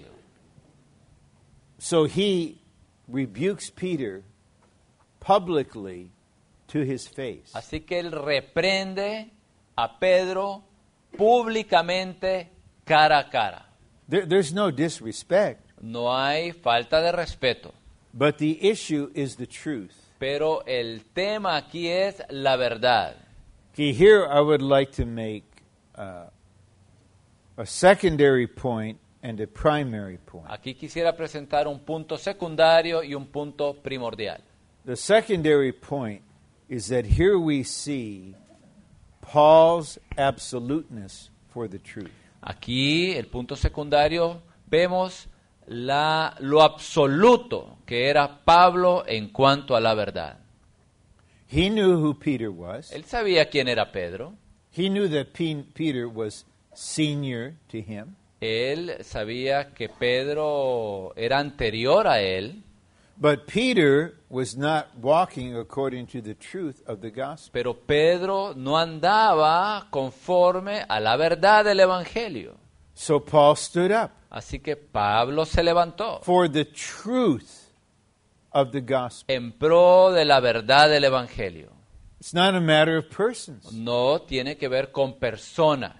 So he rebukes Peter publicly to his face. Así que él reprende a Pedro públicamente cara a cara. There, there's no disrespect, No hay falta de respeto, but the issue is the truth. pero el tema aquí es la verdad. Okay, here I would like to make uh, a secondary point and a primary point. Aquí quisiera presentar un punto secundario y un punto primordial. The secondary point is that here we see Paul's absoluteness for the truth. Aquí, el punto secundario, vemos la, lo absoluto que era Pablo en cuanto a la verdad. He knew who Peter was. Él sabía quién era Pedro. He knew that P- Peter was senior to him. Él sabía que Pedro era anterior a él, But Peter was not walking according to the truth of the gospel. pero Pedro no andaba conforme a la verdad del Evangelio. So Paul stood up Así que Pablo se levantó for the truth of the gospel. en pro de la verdad del Evangelio. It's not a matter of persons. No tiene que ver con personas.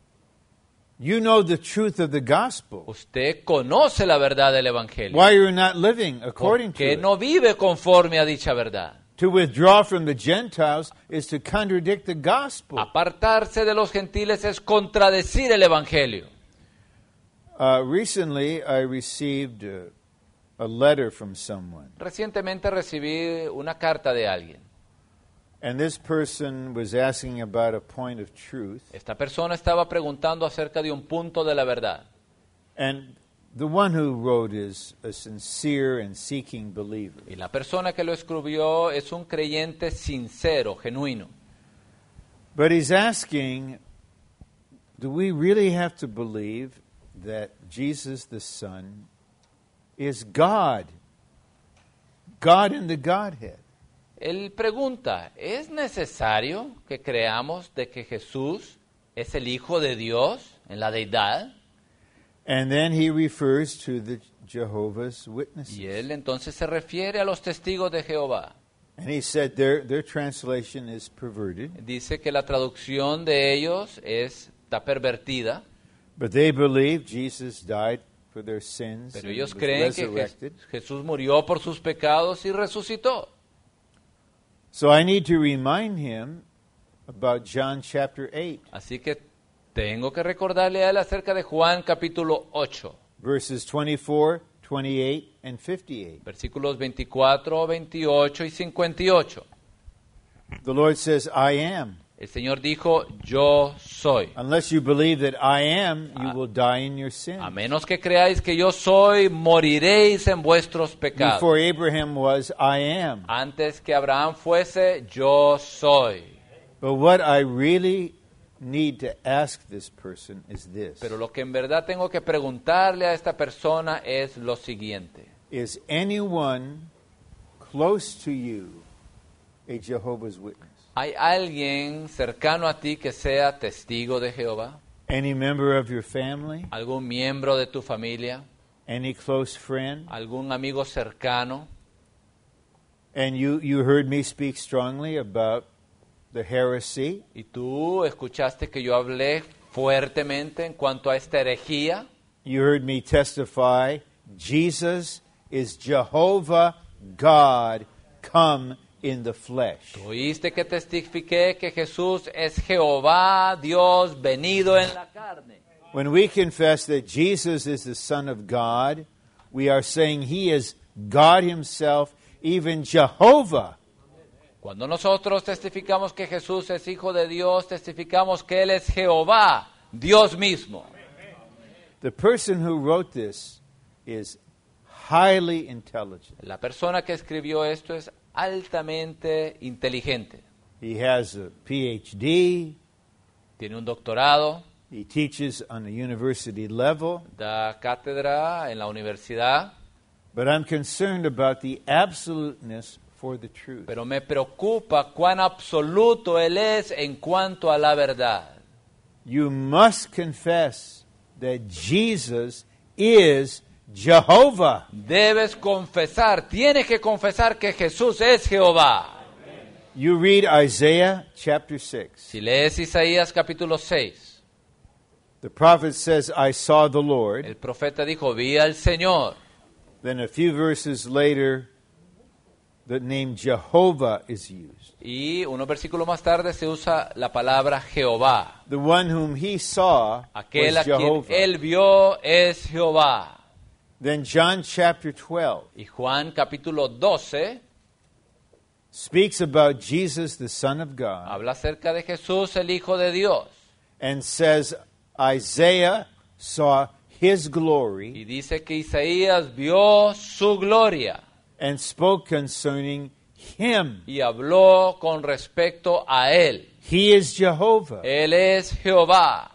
You know the truth of the gospel. Usted conoce la verdad del Evangelio. Why you're not living according to Que it. no vive conforme a dicha verdad. To withdraw from the Gentiles is to contradict the gospel. Apartarse de los gentiles es contradecir el Evangelio. Uh, recently, I received a, a letter from someone, Recientemente recibí una carta de alguien. and this person was asking about a point of truth. Esta persona estaba preguntando acerca de un punto de la verdad. And the one who wrote is a sincere and seeking believer. Y la persona que lo escribió es un creyente sincero, genuino. But he's asking, do we really have to believe that Jesus the Son is God? God in the Godhead. Él pregunta, ¿es necesario que creamos de que Jesús es el Hijo de Dios en la deidad? And then he refers to the Jehovah's Witnesses. Y él entonces se refiere a los testigos de Jehová. And he said their, their translation is perverted, Dice que la traducción de ellos es, está pervertida, but they believe Jesus died for their sins pero and ellos was creen que resurrected. Jes- Jesús murió por sus pecados y resucitó. So I need to remind him about John chapter eight, Así que tengo que recordarle a él acerca de Juan capítulo ocho, verses twenty-four, twenty-eight, and fifty-eight. versículos veinticuatro, veintiocho y cincuenta y ocho. The Lord says, I am. El El Señor dijo, yo soy. Unless you believe that I am, you will die in your sin. A menos que creáis que yo soy, moriréis en vuestros pecados. Before Abraham was, I am. Antes que Abraham fuese, yo soy. But what I really need to ask this person is this. Pero lo que en verdad tengo que preguntarle a esta persona es lo siguiente. Is anyone close to you a Jehovah's Witness? ¿Hay alguien cercano a ti que sea testigo de Jehová? Any member of your family? ¿Algún miembro de tu familia? Any close friend? ¿Algún amigo cercano? And you, you heard me speak strongly about the heresy. ¿Y tú escuchaste que yo hablé fuertemente en cuanto a esta herejía? You heard me testify, Jesus is Jehovah God come in the flesh. ¿Tú oíste que testifiqué que Jesús es Jehová, Dios venido en la carne? When we confess that Jesus is the Son of God, we are saying He is God Himself, even Jehovah. Cuando nosotros testificamos que Jesús es Hijo de Dios, testificamos que Él es Jehová, Dios mismo. The person who wrote this is highly intelligent. La persona que escribió esto es altamente inteligente. He has a P H D. Tiene un doctorado, He teaches on the university level. da cátedra en la universidad, But I'm concerned about the absoluteness for the truth. pero me preocupa cuán absoluto Él es en cuanto a la verdad. You must confess that Jesus is Jehovah. Debes confesar, tienes que confesar que Jesús es Jehová. You read Isaiah chapter six. Si lees Isaías capítulo seis, The prophet says, I saw the Lord. el profeta dijo, vi al Señor. Then a few verses later, the name Jehovah is used. Y unos versículos más tarde se usa la palabra Jehová. The one whom he saw Aquel a was quien Jehovah. Él vio es Jehová. Then John chapter twelve Y Juan capítulo doce speaks about Jesus, the Son of God, habla acerca de Jesús, el Hijo de Dios. and says Isaiah saw his Y glory dice que Isaías vio su gloria and spoke concerning him. y habló con respecto a Él. He is Jehovah. Él es Jehová.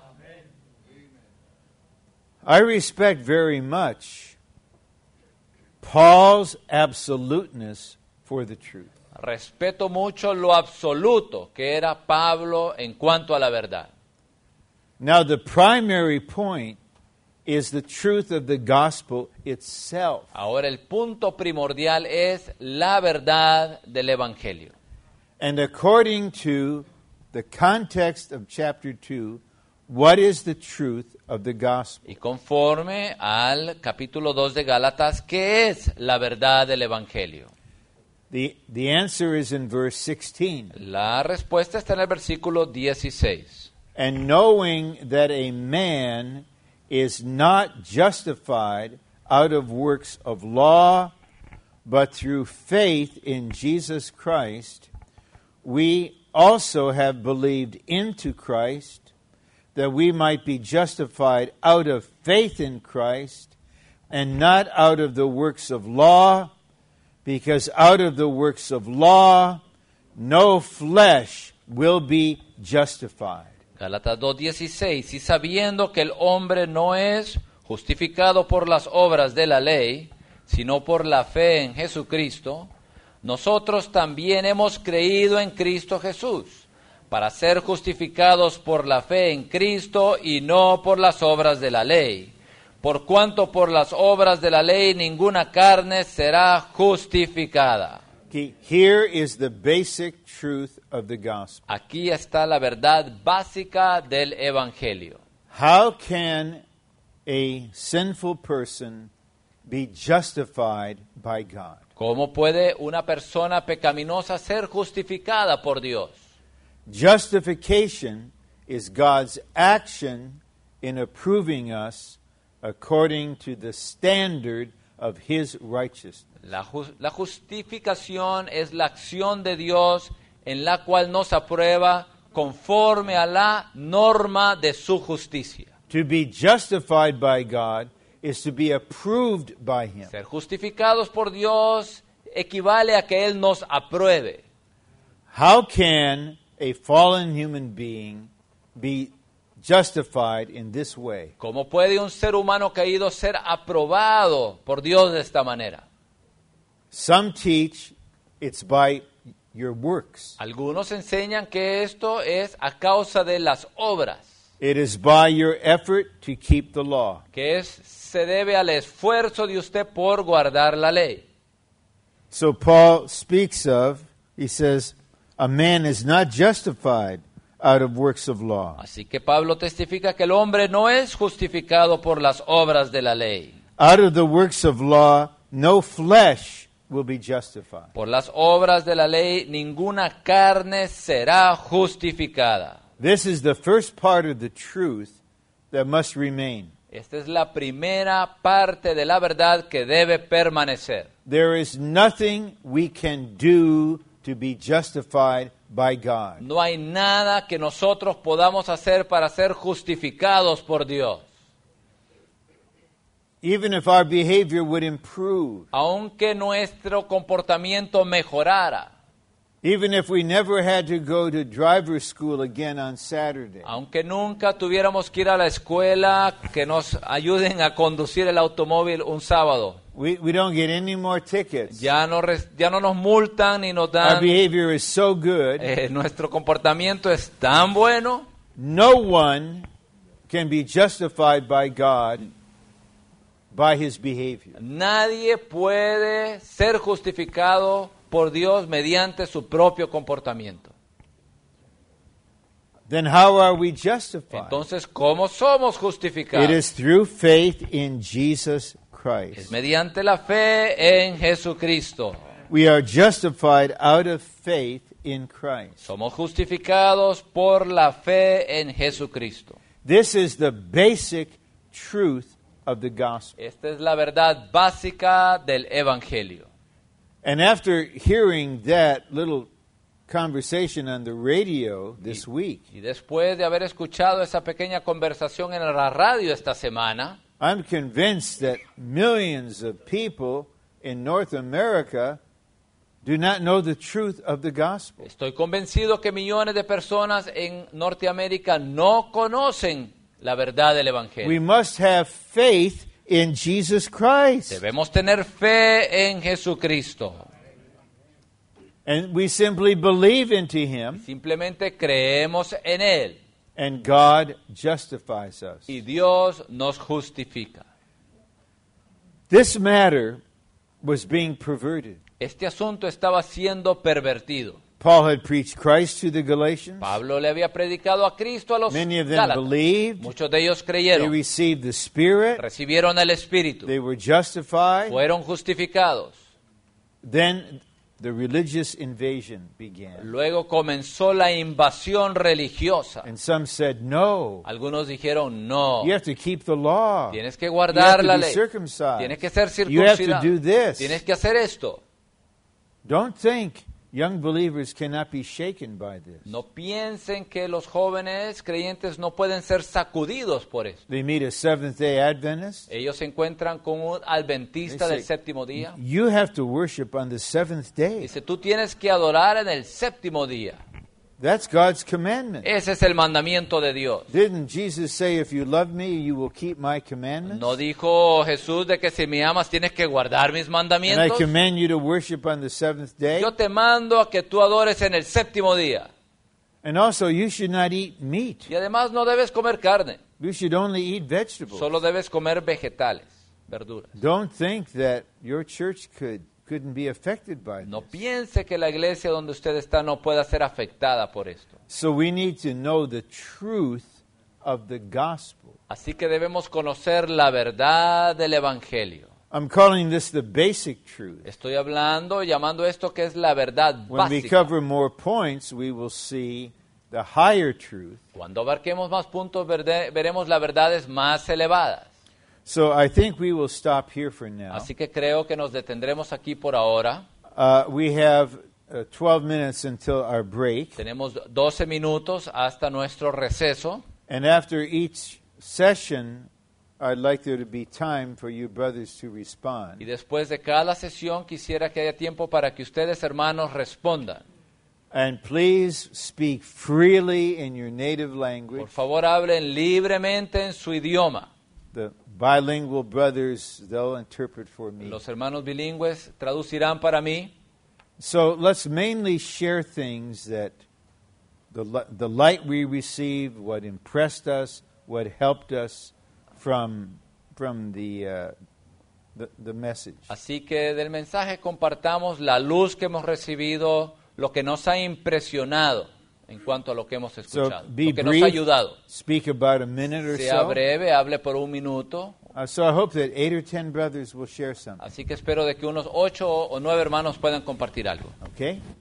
I respect very much Paul's absoluteness for the truth. Respeto mucho lo absoluto que era Pablo en cuanto a la verdad. Now, the primary point is the truth of the gospel itself. Ahora el punto primordial es la verdad del Evangelio. And according to the context of chapter two, what is the truth of the gospel? Y conforme al capítulo dos de Gálatas, ¿qué es la verdad del Evangelio? The, the answer is in verse sixteen. La respuesta está en el versículo dieciséis. And knowing that a man is not justified out of works of law, but through faith in Jesus Christ, we also have believed into Christ, that we might be justified out of faith in Christ, and not out of the works of law, because out of the works of law no flesh will be justified. Gálatas dos dieciséis. Y sabiendo que el hombre no es justificado por las obras de la ley, sino por la fe en Jesucristo, nosotros también hemos creído en Cristo Jesús, para ser justificados por la fe en Cristo y no por las obras de la ley. Por cuanto por las obras de la ley ninguna carne será justificada. Okay, here is the basic truth of the gospel. Aquí está la verdad básica del Evangelio. How can a sinful person be justified by God? ¿Cómo puede una persona pecaminosa ser justificada por Dios? Justification is God's action in approving us according to the standard of His righteousness. La, ju- la justificación es la acción de Dios en la cual nos aprueba conforme a la norma de su justicia. To be justified by God is to be approved by Him. Ser justificados por Dios equivale a que Él nos apruebe. How can a fallen human being be justified in this way? ¿Cómo puede un ser humano caído ser aprobado por Dios de esta manera? Some teach it's by your works. Algunos enseñan que esto es a causa de las obras, It is by your effort to keep the law. que es, se debe al esfuerzo de usted por guardar la ley. So Paul speaks of, he says, a man is not justified out of works of law. Así que Pablo testifica que el hombre no es justificado por las obras de la ley. Out of the works of law, no flesh will be justified. Por las obras de la ley, ninguna carne será justificada. This is the first part of the truth that must remain. Esta es la primera parte de la verdad que debe permanecer. There is nothing we can do to be justified by God. No hay nada que nosotros podamos hacer para ser justificados por Dios. Even if our behavior would improve, Aunque nuestro comportamiento mejorara, even if we never had to go to driver's school again on Saturday, aunque nunca tuviéramos que ir a la escuela que nos ayuden a conducir el automóvil un sábado, we, we don't get any more tickets. ya no, res- ya no nos multan ni nos Our dan, behavior is so good, eh, nuestro comportamiento es tan bueno, no one can be justified by God by his behavior. nadie puede ser justificado por Dios mediante su propio comportamiento. Then how are we justified? Entonces, ¿cómo somos It justificados? is through faith in Jesus Es Christ. mediante la fe en Jesucristo. We are justified out of faith in Christ. Somos justificados por la fe en Jesucristo. This is the basic truth of the gospel. Esta es la verdad básica del Evangelio. And after hearing that little conversation on the radio this week, Y después de haber escuchado esa pequeña conversación en la radio esta semana, I'm convinced that millions of people in North America do not know the truth of the gospel. estoy convencido que millones de personas en Norteamérica no conocen la verdad del We Evangelio. must have faith in Jesus Christ. Debemos tener fe en Jesucristo. And we simply believe into him, Simplemente creemos en Él and God justifies us. y Dios nos justifica. This matter was being perverted. Este asunto estaba siendo pervertido. Paul had preached Christ to the Galatians. Pablo le había predicado a Cristo a los Many of them Gálatas. believed. Muchos de ellos They creyeron, received the Spirit. recibieron el Espíritu, They were justified. fueron justificados. Then the religious invasion began. Luego comenzó la invasión religiosa. And some said, no, Algunos dijeron, no, you have to keep the law. tienes que You have guardar to la be ley, circumcised. tienes que ser You have to circuncidado, do this. tienes que hacer esto. Don't think young believers cannot be shaken by this. No piensen que los jóvenes creyentes no pueden ser sacudidos por esto. They meet a Seventh-day Adventist. Ellos se encuentran con un adventista They del say, séptimo día. You have to worship on the seventh day. Dice, tú tienes que adorar en el séptimo día. That's God's commandment. Ese es el mandamiento de Dios. Didn't Jesus say, if you love me, you will keep my commandments? ¿No dijo Jesús de que si me amas tienes que guardar mis And I mandamientos? command you to worship on the seventh day. Yo te mando a que tú adores en el séptimo día. And also, you should not eat meat. Y además no debes comer carne, You should only eat vegetables. solo debes comer vegetales, verduras. Don't think that your church could, couldn't be affected by No this. piense que la iglesia donde usted está no pueda ser afectada por esto. So we need to know the truth of the gospel. Así que debemos conocer la verdad del Evangelio. I'm calling this the basic truth. Estoy hablando, llamando esto que es la verdad When we básica. cover more points, we will see the higher truth. Cuando abarquemos más puntos, verde- veremos las verdades más elevadas. So I think we will stop here for now. Así que creo que nos detendremos aquí por ahora. Uh, we have uh, twelve minutes until our break. Tenemos doce minutos hasta nuestro receso. And after each session, I'd like there to be time for you brothers to respond. Y después de cada sesión quisiera que haya tiempo para que ustedes, hermanos, respondan. And please speak freely in your native language. Por favor, hablen libremente en su idioma. The bilingual brothers, they'll interpret for me. Los hermanos bilingües traducirán para mí. So let's mainly share things that the, li- the light we received, what impressed us, what helped us from, from the, uh, the, the message. Así que del mensaje compartamos la luz que hemos recibido, lo que nos ha impresionado en cuanto a lo que hemos So escuchado, be lo que nos ha brief, ayudado. speak about a minute or Sea so. breve, hable por un minuto. Uh, so I hope that eight or ten brothers will share something. Así que espero de que unos ocho o nueve hermanos puedan compartir algo. Okay?